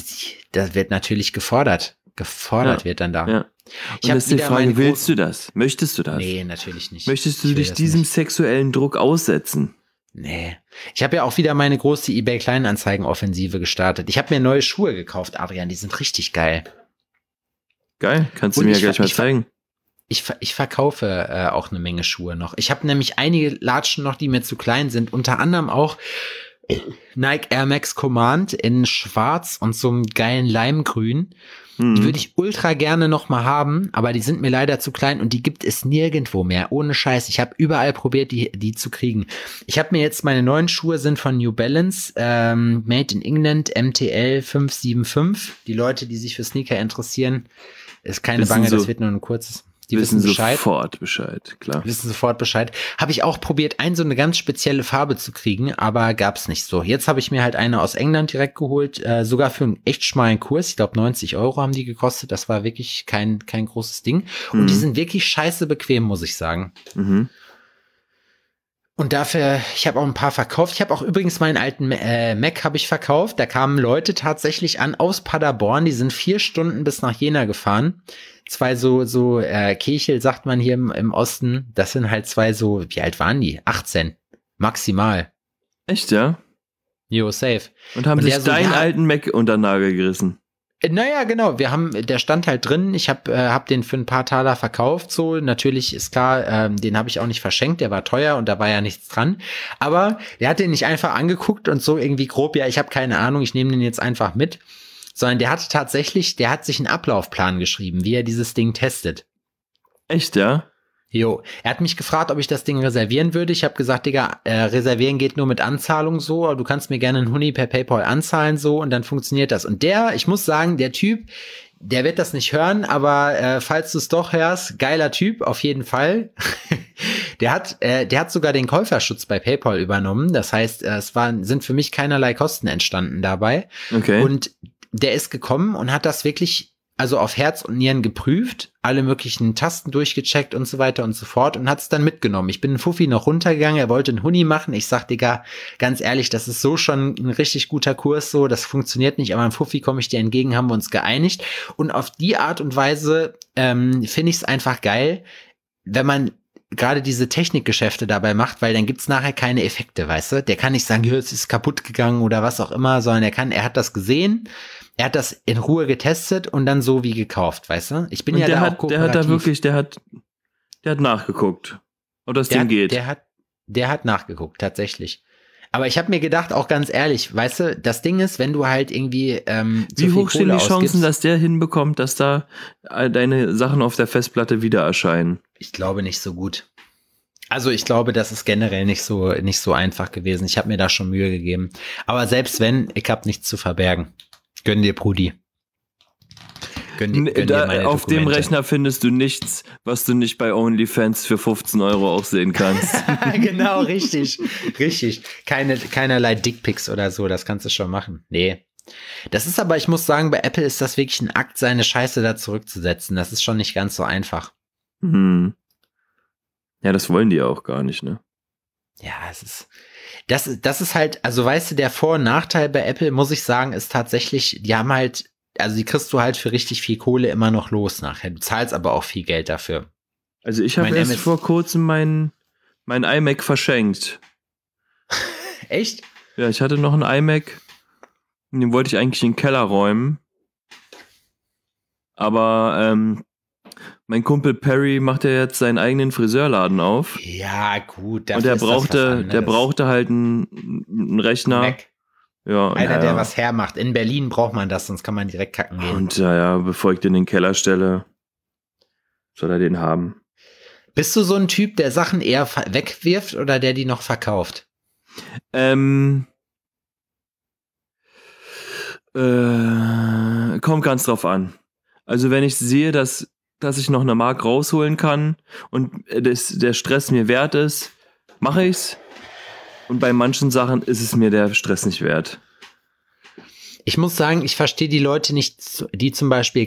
da wird natürlich gefordert. Ja. Wird dann da. Ja. Ich Und hab das ist die wieder Frage, meine willst du das? Möchtest du das? Nee, natürlich nicht. Möchtest du Ich will dich das diesem nicht. sexuellen Druck aussetzen? Nee. Ich habe ja auch wieder meine große eBay-Kleinanzeigen-Offensive gestartet. Ich habe mir neue Schuhe gekauft, Adrian. Die sind richtig geil. Geil, kannst du Und mir ja ich gleich ver- mal ich ver- zeigen. Ich verkaufe auch eine Menge Schuhe noch. Ich habe nämlich einige Latschen noch, die mir zu klein sind. Unter anderem auch Nike Air Max Command in schwarz und so einem geilen Limegrün. Die würde ich ultra gerne noch mal haben, aber die sind mir leider zu klein und die gibt es nirgendwo mehr. Ohne Scheiß. Ich habe überall probiert, die zu kriegen. Ich habe mir jetzt, meine neuen Schuhe sind von New Balance, Made in England, MTL 575. Die Leute, die sich für Sneaker interessieren, ist keine Wissen Bange, so- das wird nur ein kurzes. Die wissen Bescheid. sofort Bescheid, klar. Wissen sofort Bescheid. Habe ich auch probiert, so eine ganz spezielle Farbe zu kriegen, aber gab's nicht so. Jetzt habe ich mir halt eine aus England direkt geholt, sogar für einen echt schmalen Kurs. Ich glaube 90 € haben die gekostet. Das war wirklich kein großes Ding. Und die sind wirklich scheiße bequem, muss ich sagen. Mhm. Und dafür, ich habe auch ein paar verkauft. Ich habe auch übrigens meinen alten Mac habe ich verkauft. Da kamen Leute tatsächlich an aus Paderborn. Die sind 4 Stunden bis nach Jena gefahren. Zwei so Kechel, sagt man hier im Osten. Das sind halt zwei so, wie alt waren die? 18. Maximal. Echt, ja? Jo, safe. Und haben Und sich der so, deinen ja- alten Mac unter den Nagel gerissen. Naja, genau. Der stand halt drin. Ich hab den für ein paar Taler verkauft. So, natürlich ist klar, den habe ich auch nicht verschenkt. Der war teuer und da war ja nichts dran. Aber der hat den nicht einfach angeguckt und so irgendwie grob, ja, ich habe keine Ahnung, ich nehme den jetzt einfach mit. Sondern der hat sich einen Ablaufplan geschrieben, wie er dieses Ding testet. Echt, ja? Jo, er hat mich gefragt, ob ich das Ding reservieren würde. Ich habe gesagt, Digga, reservieren geht nur mit Anzahlung so, aber du kannst mir gerne einen Huni per PayPal anzahlen so und dann funktioniert das. Und ich muss sagen, der Typ, der wird das nicht hören, aber falls du es doch hörst, geiler Typ, auf jeden Fall. Der hat sogar den Käuferschutz bei PayPal übernommen. Das heißt, sind für mich keinerlei Kosten entstanden dabei. Okay. Und der ist gekommen und hat das wirklich, also auf Herz und Nieren geprüft, alle möglichen Tasten durchgecheckt und so weiter und so fort und hat es dann mitgenommen. Ich bin ein Fuffi noch runtergegangen, er wollte einen Huni machen. Ich sag, Digga, ganz ehrlich, das ist so schon ein richtig guter Kurs, so, das funktioniert nicht, aber ein Fuffi komme ich dir entgegen, haben wir uns geeinigt. Und auf die Art und Weise finde ich es einfach geil, wenn man gerade diese Technikgeschäfte dabei macht, weil dann gibt's nachher keine Effekte, weißt du? Der kann nicht sagen, es ist kaputt gegangen oder was auch immer, sondern er hat das gesehen, er hat das in Ruhe getestet und dann so wie gekauft, weißt du? Ich bin Und ja der da auch hat kooperativ. da wirklich, der hat nachgeguckt. Ob das Ding geht. Der hat nachgeguckt, tatsächlich. Aber ich habe mir gedacht, auch ganz ehrlich, weißt du, das Ding ist, wenn du halt irgendwie Wie hoch stehen die Chancen, dass der hinbekommt, dass da deine Sachen auf der Festplatte wieder erscheinen? Ich glaube nicht so gut. Also ich glaube, das ist generell nicht so einfach gewesen. Ich habe mir da schon Mühe gegeben. Aber selbst wenn, ich habe nichts zu verbergen. Gönn dir, Brudi. Gönn dir meine Auf dem Dokumente. Rechner findest du nichts, was du nicht bei OnlyFans für 15 € auch sehen kannst. Genau, richtig. Keinerlei Dickpics oder so, das kannst du schon machen. Nee. Das ist aber, ich muss sagen, bei Apple ist das wirklich ein Akt, seine Scheiße da zurückzusetzen. Das ist schon nicht ganz so einfach. Hm. Ja, das wollen die ja auch gar nicht, ne? Ja, das ist halt, also weißt du, der Vor- und Nachteil bei Apple, muss ich sagen, ist tatsächlich, die haben halt, also die kriegst du halt für richtig viel Kohle immer noch los nachher. Du zahlst aber auch viel Geld dafür. Also ich habe erst vor kurzem mein iMac verschenkt. Echt? Ja, ich hatte noch einen iMac, den wollte ich eigentlich in den Keller räumen. Aber mein Kumpel Perry macht ja jetzt seinen eigenen Friseurladen auf. Ja, gut. Und der brauchte halt einen Rechner. Mac. Ja, Einer, der was hermacht. In Berlin braucht man das, sonst kann man direkt kacken gehen. Und bevor ich den in den Keller stelle, soll er den haben. Bist du so ein Typ, der Sachen eher wegwirft oder der die noch verkauft? Kommt ganz drauf an. Also wenn ich sehe, dass ich noch eine Mark rausholen kann und der Stress mir wert ist, mache ich's. Und bei manchen Sachen ist es mir der Stress nicht wert. Ich muss sagen, ich verstehe die Leute nicht, die zum Beispiel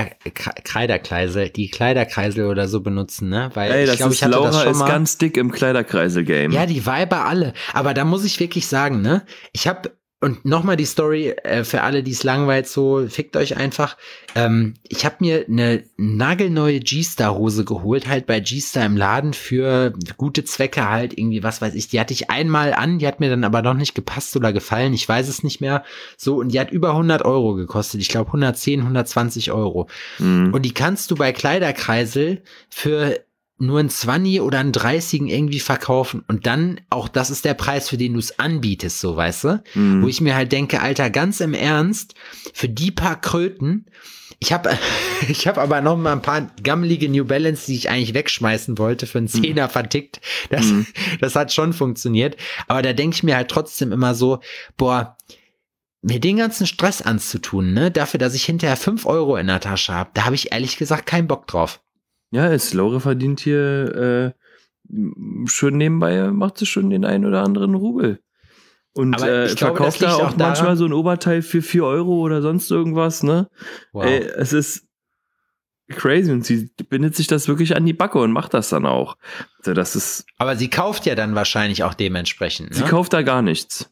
Kleiderkreisel oder so benutzen, ne? Weil ich glaube, ich hatte Laura das schon mal. Ist ganz dick im Kleiderkreisel-Game. Ja, die Weiber alle. Aber da muss ich wirklich sagen, ne? Ich habe, und nochmal die Story für alle, die es langweilt, so, fickt euch einfach. Ich habe mir eine nagelneue G-Star-Hose geholt, halt bei G-Star im Laden für gute Zwecke halt, irgendwie, was weiß ich. Die hatte ich einmal an, die hat mir dann aber noch nicht gepasst oder gefallen, ich weiß es nicht mehr. So, und die hat über 100 Euro gekostet. Ich glaube 110, 120 Euro. Und die kannst du bei Kleiderkreisel für nur ein 20 oder ein 30 irgendwie verkaufen und dann auch, das ist der Preis, für den du es anbietest, so, weißt du? Wo ich mir halt denke, Alter, ganz im Ernst, für die paar Kröten, ich hab aber noch mal ein paar gammelige New Balance, die ich eigentlich wegschmeißen wollte, für einen Zehner vertickt. Das hat schon funktioniert, aber da denke ich mir halt trotzdem immer so, boah, mir den ganzen Stress anzutun, ne, dafür, dass ich hinterher 5 Euro in der Tasche habe, da habe ich ehrlich gesagt keinen Bock drauf. Ja, Laura verdient hier schön nebenbei, macht sie schon den einen oder anderen Rubel. Und verkauft da auch manchmal so ein Oberteil für 4 Euro oder sonst irgendwas, ne? Wow. Ey, es ist crazy und sie bindet sich das wirklich an die Backe und macht das dann auch. Also das ist. Aber sie kauft ja dann wahrscheinlich auch dementsprechend, ne? Sie kauft da gar nichts.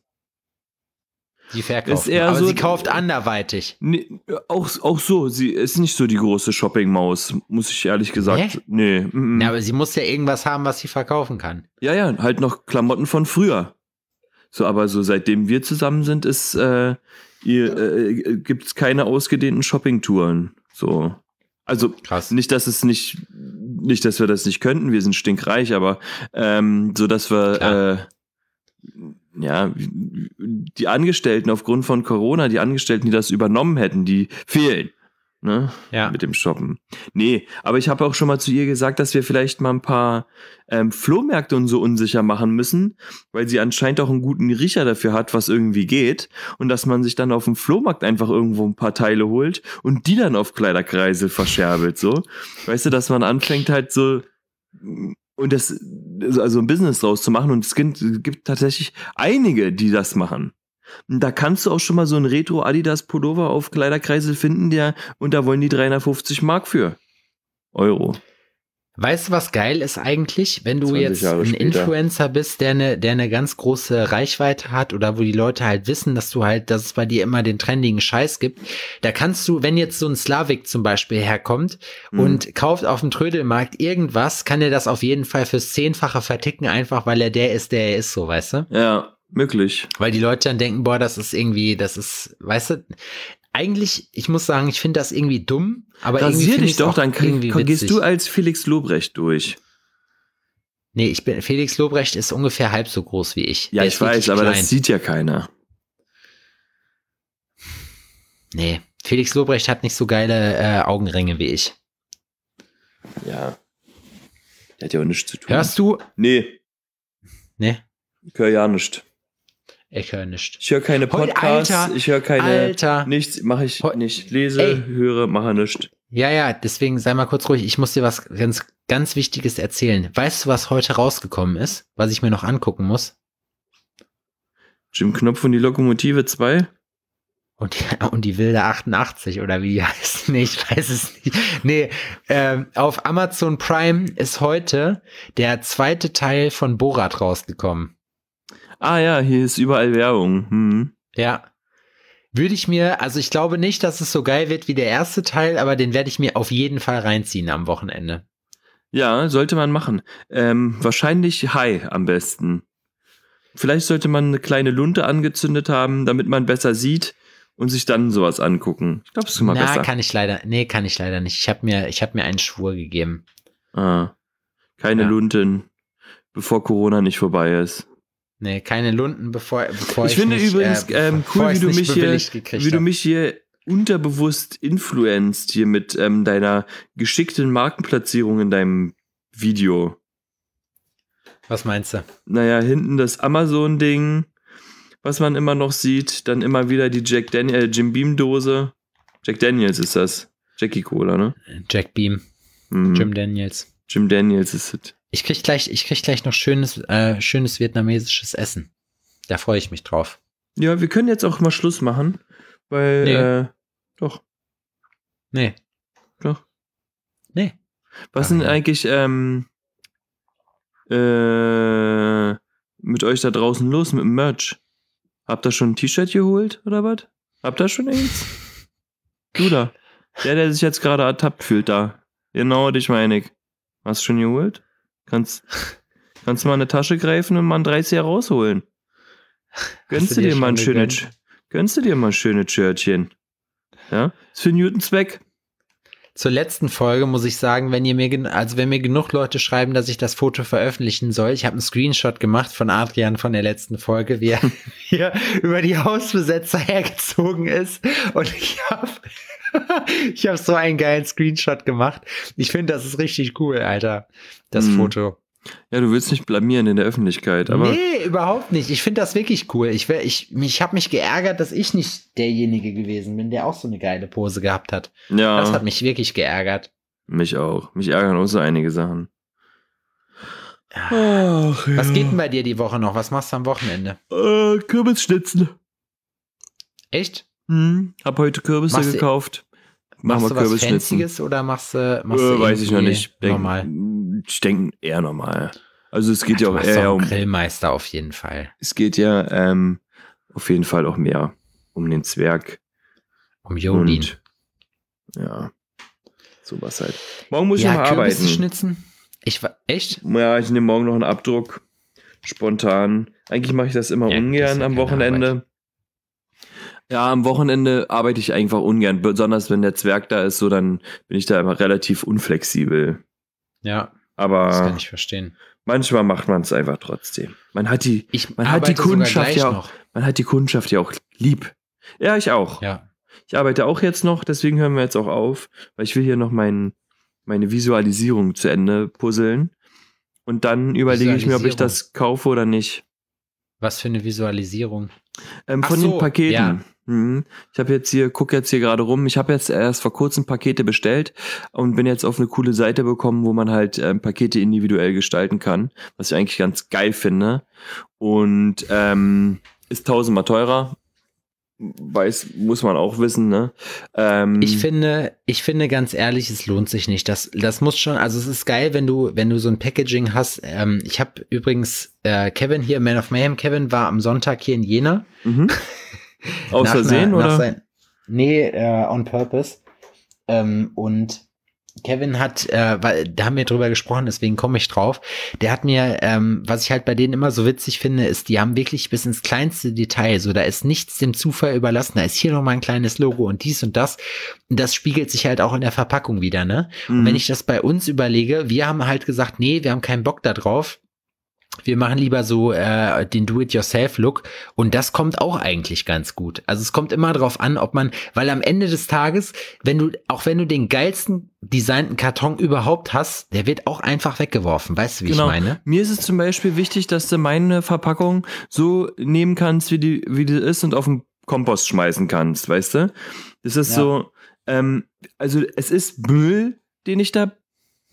Die verkauft. Aber so, sie kauft anderweitig. Nee, auch so. Sie ist nicht so die große Shopping-Maus, muss ich ehrlich gesagt. Nee. Ja, aber sie muss ja irgendwas haben, was sie verkaufen kann. Ja, halt noch Klamotten von früher. So, aber so seitdem wir zusammen sind, gibt's keine ausgedehnten Shopping-Touren. So. Also krass. Nicht, dass wir das nicht könnten, wir sind stinkreich, aber so dass wir die Angestellten aufgrund von Corona, die Angestellten, die das übernommen hätten, die fehlen. Ne? Ja. Mit dem Shoppen. Nee, aber ich habe auch schon mal zu ihr gesagt, dass wir vielleicht mal ein paar Flohmärkte und so unsicher machen müssen, weil sie anscheinend auch einen guten Riecher dafür hat, was irgendwie geht. Und dass man sich dann auf dem Flohmarkt einfach irgendwo ein paar Teile holt und die dann auf Kleiderkreisel verscherbelt. So. Weißt du, dass man anfängt halt so und das also ein Business draus zu machen und es gibt tatsächlich einige, die das machen. Und da kannst du auch schon mal so einen Retro Adidas Pullover auf Kleiderkreisel finden, und da wollen die 350 Mark für Euro. Weißt du, was geil ist eigentlich, wenn du jetzt ein Influencer bist, der eine ganz große Reichweite hat oder wo die Leute halt wissen, dass es bei dir immer den trendigen Scheiß gibt. Da kannst du, wenn jetzt so ein Slavik zum Beispiel herkommt und kauft auf dem Trödelmarkt irgendwas, kann er das auf jeden Fall fürs 10-fache verticken, einfach weil er der ist, so, weißt du? Ja, möglich. Weil die Leute dann denken, boah, weißt du, eigentlich, ich muss sagen, ich finde das irgendwie dumm, aber rasier irgendwie dich doch, dann gehst du als Felix Lobrecht durch. Nee, Felix Lobrecht ist ungefähr halb so groß wie ich. Ja, ich weiß, aber das sieht ja keiner. Nee, Felix Lobrecht hat nicht so geile Augenringe wie ich. Ja. Der hat ja auch nichts zu tun. Hörst du? Nee. Nee? Ich höre ja nichts. Ich höre nichts. Ich höre keine Podcasts, ich höre nichts, mache ich nicht. Lese, höre, mache nichts. Ja, deswegen sei mal kurz ruhig. Ich muss dir was ganz, ganz Wichtiges erzählen. Weißt du, was heute rausgekommen ist, was ich mir noch angucken muss? Jim Knopf und die Lokomotive 2? Und die wilde 88 oder wie die heißt? Nee, ich weiß es nicht. Nee, auf Amazon Prime ist heute der 2. Teil von Borat rausgekommen. Ah ja, hier ist überall Werbung. Ja. Also ich glaube nicht, dass es so geil wird wie der erste Teil, aber den werde ich mir auf jeden Fall reinziehen am Wochenende. Ja, sollte man machen. Wahrscheinlich High am besten. Vielleicht sollte man eine kleine Lunte angezündet haben, damit man besser sieht und sich dann sowas angucken. Ich glaube, es ist immer besser. Kann ich leider nicht. Ich habe mir einen Schwur gegeben. Keine Lunten, bevor Corona nicht vorbei ist. Nee, keine Lunten, bevor ich finde nicht, übrigens cool, wie du mich hier unterbewusst influenzt hier mit deiner geschickten Markenplatzierung in deinem Video. Was meinst du? Naja, hinten das Amazon-Ding, was man immer noch sieht, dann immer wieder die Jim Beam-Dose. Jack Daniels ist das. Jackie Cola, ne? Jack Beam. Jim Daniels. Jim Daniels ist es. Ich krieg gleich noch schönes vietnamesisches Essen. Da freue ich mich drauf. Ja, wir können jetzt auch mal Schluss machen, weil, doch. Nee. Doch. Nee. Was sind eigentlich, mit euch da draußen los mit dem Merch? Habt ihr schon ein T-Shirt geholt, oder was? Habt ihr schon eins? Du da. Der sich jetzt gerade ertappt fühlt da. Genau, dich meine ich. Hast du schon geholt? Kannst mal eine Tasche greifen und mal ein 30er rausholen. Gönnst du dir mal ein schönes Shirtchen. Ja? Ist für Newton Zweck. Zur letzten Folge muss ich sagen, wenn mir genug Leute schreiben, dass ich das Foto veröffentlichen soll, ich habe einen Screenshot gemacht von Adrian von der letzten Folge, wie er hier über die Hausbesetzer hergezogen ist, und ich habe so einen geilen Screenshot gemacht. Ich finde, das ist richtig cool, Alter, das Foto. Ja, du willst nicht blamieren in der Öffentlichkeit, aber... Nee, überhaupt nicht. Ich finde das wirklich cool. Ich habe mich geärgert, dass ich nicht derjenige gewesen bin, der auch so eine geile Pose gehabt hat. Ja. Das hat mich wirklich geärgert. Mich auch. Mich ärgern auch so einige Sachen. Ach, ja. Was geht denn bei dir die Woche noch? Was machst du am Wochenende? Kürbisschnitzen. Echt? Hab heute Kürbisse gekauft. Machst du was Fancyes oder machst du weiß ich noch nicht. Normal? Ich denke eher normal. Also es geht ja auch eher um Grillmeister auf jeden Fall. Es geht ja auf jeden Fall auch mehr um den Zwerg. Um Jodin. Und, ja, sowas halt. Morgen muss ich noch arbeiten. Kürbisse schnitzen? Echt? Ja, ich nehme morgen noch einen Abdruck. Spontan. Eigentlich mache ich das immer ungern am Wochenende. Arbeit. Ja, am Wochenende arbeite ich einfach ungern, besonders wenn der Zwerg da ist, so dann bin ich da immer relativ unflexibel. Ja, aber das kann ich verstehen. Manchmal macht man es einfach trotzdem. Man hat die Kundschaft ja auch lieb. Ja, ich auch. Ja. Ich arbeite auch jetzt noch, deswegen hören wir jetzt auch auf, weil ich will hier noch meine Visualisierung zu Ende puzzeln. Und dann überlege ich mir, ob ich das kaufe oder nicht. Was für eine Visualisierung? Von den Paketen. Ja. Ich gucke jetzt hier gerade rum. Ich habe jetzt erst vor kurzem Pakete bestellt und bin jetzt auf eine coole Seite gekommen, wo man halt Pakete individuell gestalten kann, was ich eigentlich ganz geil finde. Und ist 1000-mal teurer. Muss man auch wissen, ne? Ich finde ganz ehrlich, es lohnt sich nicht. Das muss schon, also es ist geil, wenn du so ein Packaging hast. Ich habe übrigens Kevin hier, Man of Mayhem Kevin, war am Sonntag hier in Jena. Aus Versehen, oder? Nee, on purpose. Und Kevin hat, weil da haben wir drüber gesprochen, deswegen komme ich drauf. Der hat mir, was ich halt bei denen immer so witzig finde, ist, die haben wirklich bis ins kleinste Detail, so da ist nichts dem Zufall überlassen, da ist hier nochmal ein kleines Logo und dies und das. Und das spiegelt sich halt auch in der Verpackung wieder, ne? Und wenn ich das bei uns überlege, wir haben halt gesagt, nee, wir haben keinen Bock da drauf. Wir machen lieber so den Do-it-yourself-Look und das kommt auch eigentlich ganz gut. Also es kommt immer drauf an, ob man, weil am Ende des Tages, wenn du den geilsten designten Karton überhaupt hast, der wird auch einfach weggeworfen. Weißt du, wie ich meine? Mir ist es zum Beispiel wichtig, dass du meine Verpackung so nehmen kannst, wie die ist und auf den Kompost schmeißen kannst, weißt du? Das ist so, also es ist Müll, den ich da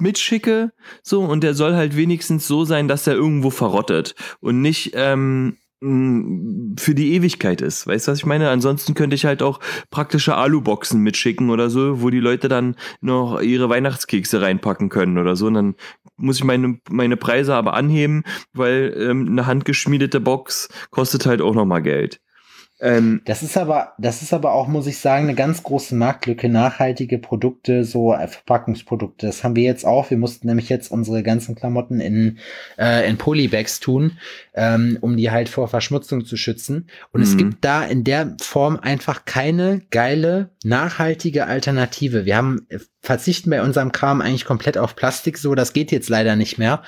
mitschicke, so, und der soll halt wenigstens so sein, dass der irgendwo verrottet und nicht für die Ewigkeit ist. Weißt du, was ich meine? Ansonsten könnte ich halt auch praktische Aluboxen mitschicken oder so, wo die Leute dann noch ihre Weihnachtskekse reinpacken können oder so. Und dann muss ich meine Preise aber anheben, weil eine handgeschmiedete Box kostet halt auch nochmal Geld. Das ist aber auch, muss ich sagen, eine ganz große Marktlücke, nachhaltige Produkte, so Verpackungsprodukte. Das haben wir jetzt auch. Wir mussten nämlich jetzt unsere ganzen Klamotten in Polybags tun, um die halt vor Verschmutzung zu schützen. Und es gibt da in der Form einfach keine geile, nachhaltige Alternative. Wir verzichten bei unserem Kram eigentlich komplett auf Plastik, so, das geht jetzt leider nicht mehr.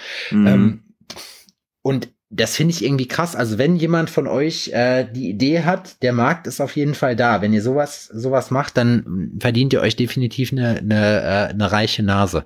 Und das finde ich irgendwie krass. Also wenn jemand von euch die Idee hat, der Markt ist auf jeden Fall da. Wenn ihr sowas macht, dann verdient ihr euch definitiv eine reiche Nase.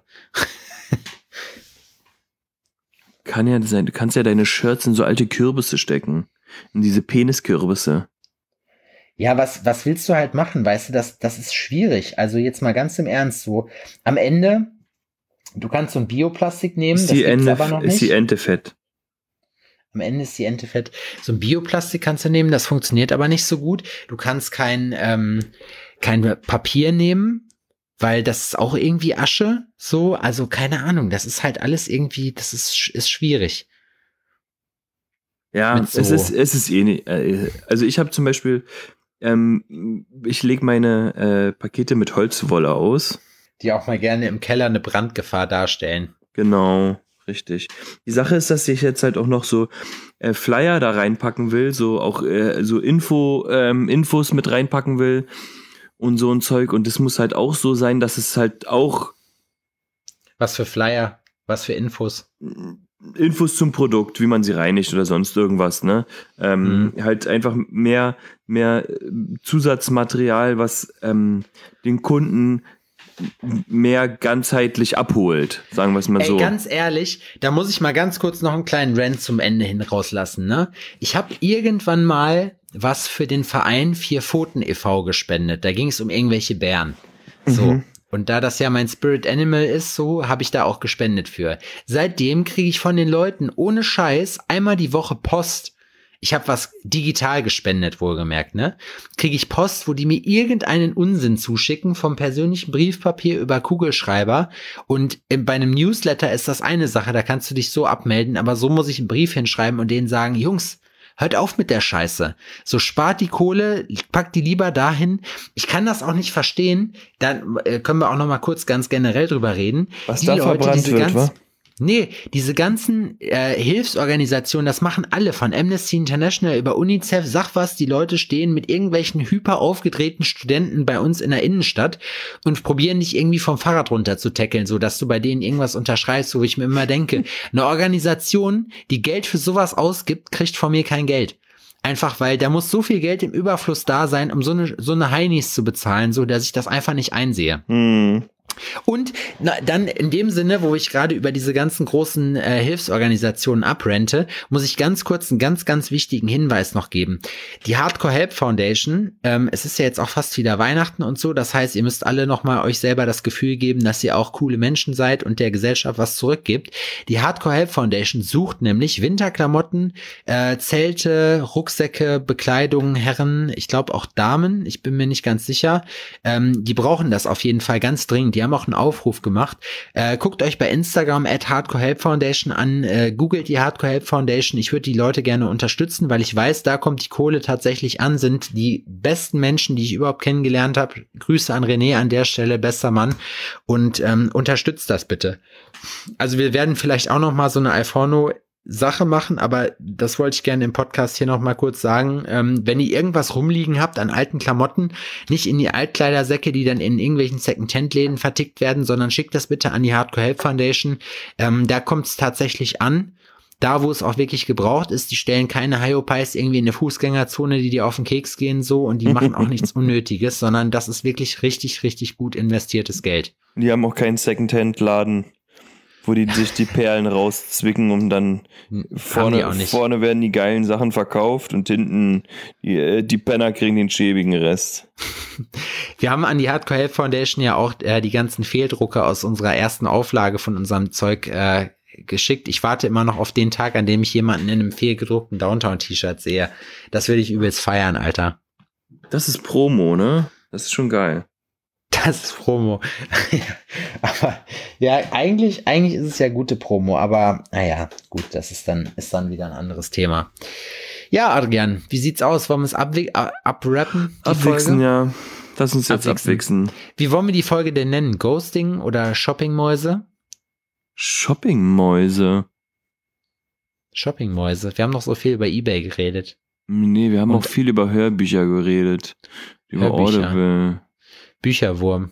Kann ja sein. Du kannst ja deine Shirts in so alte Kürbisse stecken. In diese Peniskürbisse. Ja, was willst du halt machen? Weißt du, das ist schwierig. Also jetzt mal ganz im Ernst so. Am Ende, du kannst so ein Bioplastik nehmen. Ist die Ente fett? Am Ende ist die Ente fett. So ein Bioplastik kannst du nehmen, das funktioniert aber nicht so gut. Du kannst kein Papier nehmen, weil das ist auch irgendwie Asche. So, also keine Ahnung. Das ist halt alles irgendwie, das ist schwierig. Ja, so. es ist eh nicht. Also ich habe zum Beispiel, ich lege meine Pakete mit Holzwolle aus. Die auch mal gerne im Keller eine Brandgefahr darstellen. Genau. Richtig. Die Sache ist, dass ich jetzt halt auch noch so Flyer da reinpacken will, so auch so Infos mit reinpacken will und so ein Zeug. Und das muss halt auch so sein, dass es halt auch... Was für Flyer? Was für Infos? Infos zum Produkt, wie man sie reinigt oder sonst irgendwas, ne? Halt einfach mehr Zusatzmaterial, was den Kunden mehr ganzheitlich abholt, sagen wir es mal so. Ganz ehrlich, da muss ich mal ganz kurz noch einen kleinen Rant zum Ende hin rauslassen, ne? Ich habe irgendwann mal was für den Verein 4 Pfoten e.V. gespendet. Da ging es um irgendwelche Bären. So. Und da das ja mein Spirit Animal ist, so habe ich da auch gespendet für. Seitdem kriege ich von den Leuten ohne Scheiß einmal die Woche Post. Ich habe was digital gespendet, wohlgemerkt, ne? Kriege ich Post, wo die mir irgendeinen Unsinn zuschicken, vom persönlichen Briefpapier über Kugelschreiber. Und bei einem Newsletter ist das eine Sache, da kannst du dich so abmelden, aber so muss ich einen Brief hinschreiben und denen sagen, Jungs, hört auf mit der Scheiße. So, spart die Kohle, packt die lieber dahin. Ich kann das auch nicht verstehen. Dann können wir auch noch mal kurz ganz generell drüber reden. Was da verbrannt wird, wa? Nee, diese ganzen Hilfsorganisationen, das machen alle, von Amnesty International über UNICEF, sag was, die Leute stehen mit irgendwelchen hyper aufgedrehten Studenten bei uns in der Innenstadt und probieren dich irgendwie vom Fahrrad runter zu tackeln, so dass du bei denen irgendwas unterschreibst, wo ich mir immer denke, eine Organisation, die Geld für sowas ausgibt, kriegt von mir kein Geld. Einfach, weil da muss so viel Geld im Überfluss da sein, um so eine Heinis zu bezahlen, so dass ich das einfach nicht einsehe. Und dann in dem Sinne, wo ich gerade über diese ganzen großen Hilfsorganisationen abrente, muss ich ganz kurz einen ganz, ganz wichtigen Hinweis noch geben. Die Hardcore Help Foundation, es ist ja jetzt auch fast wieder Weihnachten und so, das heißt, ihr müsst alle nochmal euch selber das Gefühl geben, dass ihr auch coole Menschen seid und der Gesellschaft was zurückgibt. Die Hardcore Help Foundation sucht nämlich Winterklamotten, Zelte, Rucksäcke, Bekleidung, Herren, ich glaube auch Damen, ich bin mir nicht ganz sicher. Die brauchen das auf jeden Fall ganz dringend. Die haben auch einen Aufruf gemacht. Guckt euch bei Instagram @HardcoreHelpFoundation an, googelt die Hardcore Help Foundation. Ich würde die Leute gerne unterstützen, weil ich weiß, da kommt die Kohle tatsächlich an, sind die besten Menschen, die ich überhaupt kennengelernt habe. Grüße an René an der Stelle, bester Mann. Und unterstützt das bitte. Also wir werden vielleicht auch noch mal so eine Alforno Sache machen, aber das wollte ich gerne im Podcast hier noch mal kurz sagen. Wenn ihr irgendwas rumliegen habt an alten Klamotten, nicht in die Altkleidersäcke, die dann in irgendwelchen Second-Hand-Läden vertickt werden, sondern schickt das bitte an die Hardcore Help Foundation. Da kommt es tatsächlich an. Da, wo es auch wirklich gebraucht ist, die stellen keine Hyopies irgendwie in eine Fußgängerzone, die dir auf den Keks gehen so und die machen auch nichts Unnötiges, sondern das ist wirklich richtig, richtig gut investiertes Geld. Die haben auch keinen Second-Hand-Laden, wo die sich die Perlen rauszwicken und dann vorne werden die geilen Sachen verkauft und hinten die Penner kriegen den schäbigen Rest. Wir haben an die Hardcore Help Foundation ja auch die ganzen Fehldrucke aus unserer ersten Auflage von unserem Zeug geschickt. Ich warte immer noch auf den Tag, an dem ich jemanden in einem fehlgedruckten Downtown-T-Shirt sehe. Das will ich übelst feiern, Alter. Das ist Promo, ne? Das ist schon geil. Das ist Promo. Aber ja, eigentlich ist es ja gute Promo, aber naja, gut, das ist dann wieder ein anderes Thema. Ja, Adrian, wie sieht's aus? Wollen wir es abrappen? Abwichsen, ja. Lass uns jetzt abwichsen. Wie wollen wir die Folge denn nennen? Ghosting oder Shoppingmäuse? Shoppingmäuse. Shoppingmäuse. Wir haben noch so viel über eBay geredet. Nee, wir haben auch viel über Hörbücher geredet. Über Hörbücher. Audible. Bücherwurm.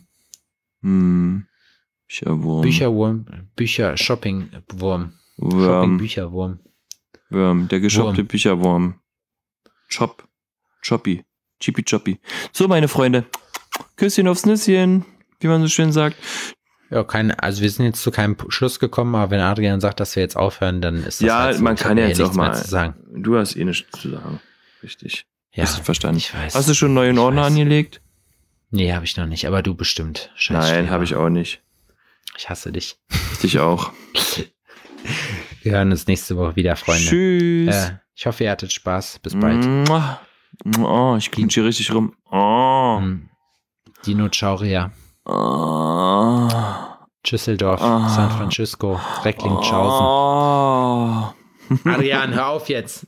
Bücherwurm. Shoppingwurm. Worm. Shopping-Bücherwurm. Worm. Der geschoppte Wurm. Bücherwurm. Choppy. Chippy. So, meine Freunde. Küsschen aufs Nüsschen, wie man so schön sagt. Ja, also wir sind jetzt zu keinem Schluss gekommen, aber wenn Adrian sagt, dass wir jetzt aufhören, dann ist das ja, halt so. man kann ja jetzt auch nichts mehr mal zu sagen. Du hast eh nichts zu sagen. Richtig. Ja, hast du verstanden. ich weiß. Hast du schon einen neuen Ordner angelegt? Nee, habe ich noch nicht, aber du bestimmt. Scheiß Nein, Streber. habe ich auch nicht. Ich hasse dich. Dich auch. Wir hören uns nächste Woche wieder, Freunde. Tschüss. Ich hoffe, ihr hattet Spaß. Bis bald. Oh, ich klinge hier richtig rum. Oh. Dinosaurier. Oh. Düsseldorf, San Francisco, Recklinghausen. Adrian, hör auf jetzt.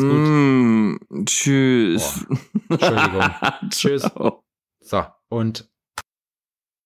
Tschüss. Entschuldigung. Tschüss. Ciao. So, und